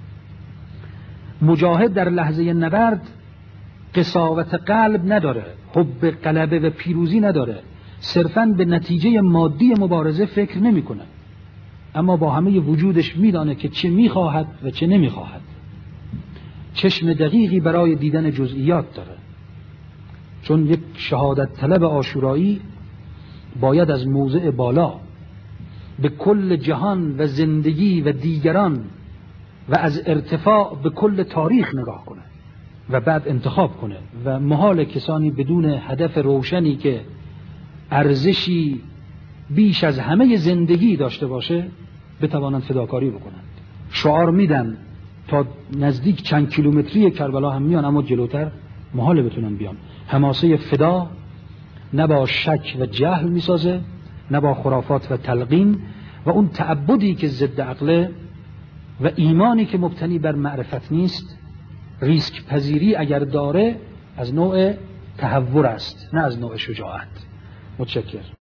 مجاهد در لحظه نبرد قساوت قلب نداره، حب غلبه و پیروزی نداره، صرفاً به نتیجه مادی مبارزه فکر نمیکنه، اما با همه وجودش میدانه که چه میخواهد و چه نمیخواهد. چشم دقیقی برای دیدن جزئیات داره، چون یک شهادت طلب عاشورایی باید از موضع بالا به کل جهان و زندگی و دیگران و از ارتفاع به کل تاریخ نگاه کنه و بعد انتخاب کنه، و محال کسانی بدون هدف روشنی که ارزشی بیش از همه زندگی داشته باشه بتوانند فداکاری بکنند. شعار میدن تا نزدیک چند کیلومتری کربلا هم میان، اما جلوتر محال بتونن بیان. حماسه فدا نه با شک و جهل میسازه، نه با خرافات و تلقین، و اون تعبدی که ضد عقله و ایمانی که مبتنی بر معرفت نیست، ریسک پذیری اگر داره از نوع تهور است نه از نوع شجاعت. متشکرم.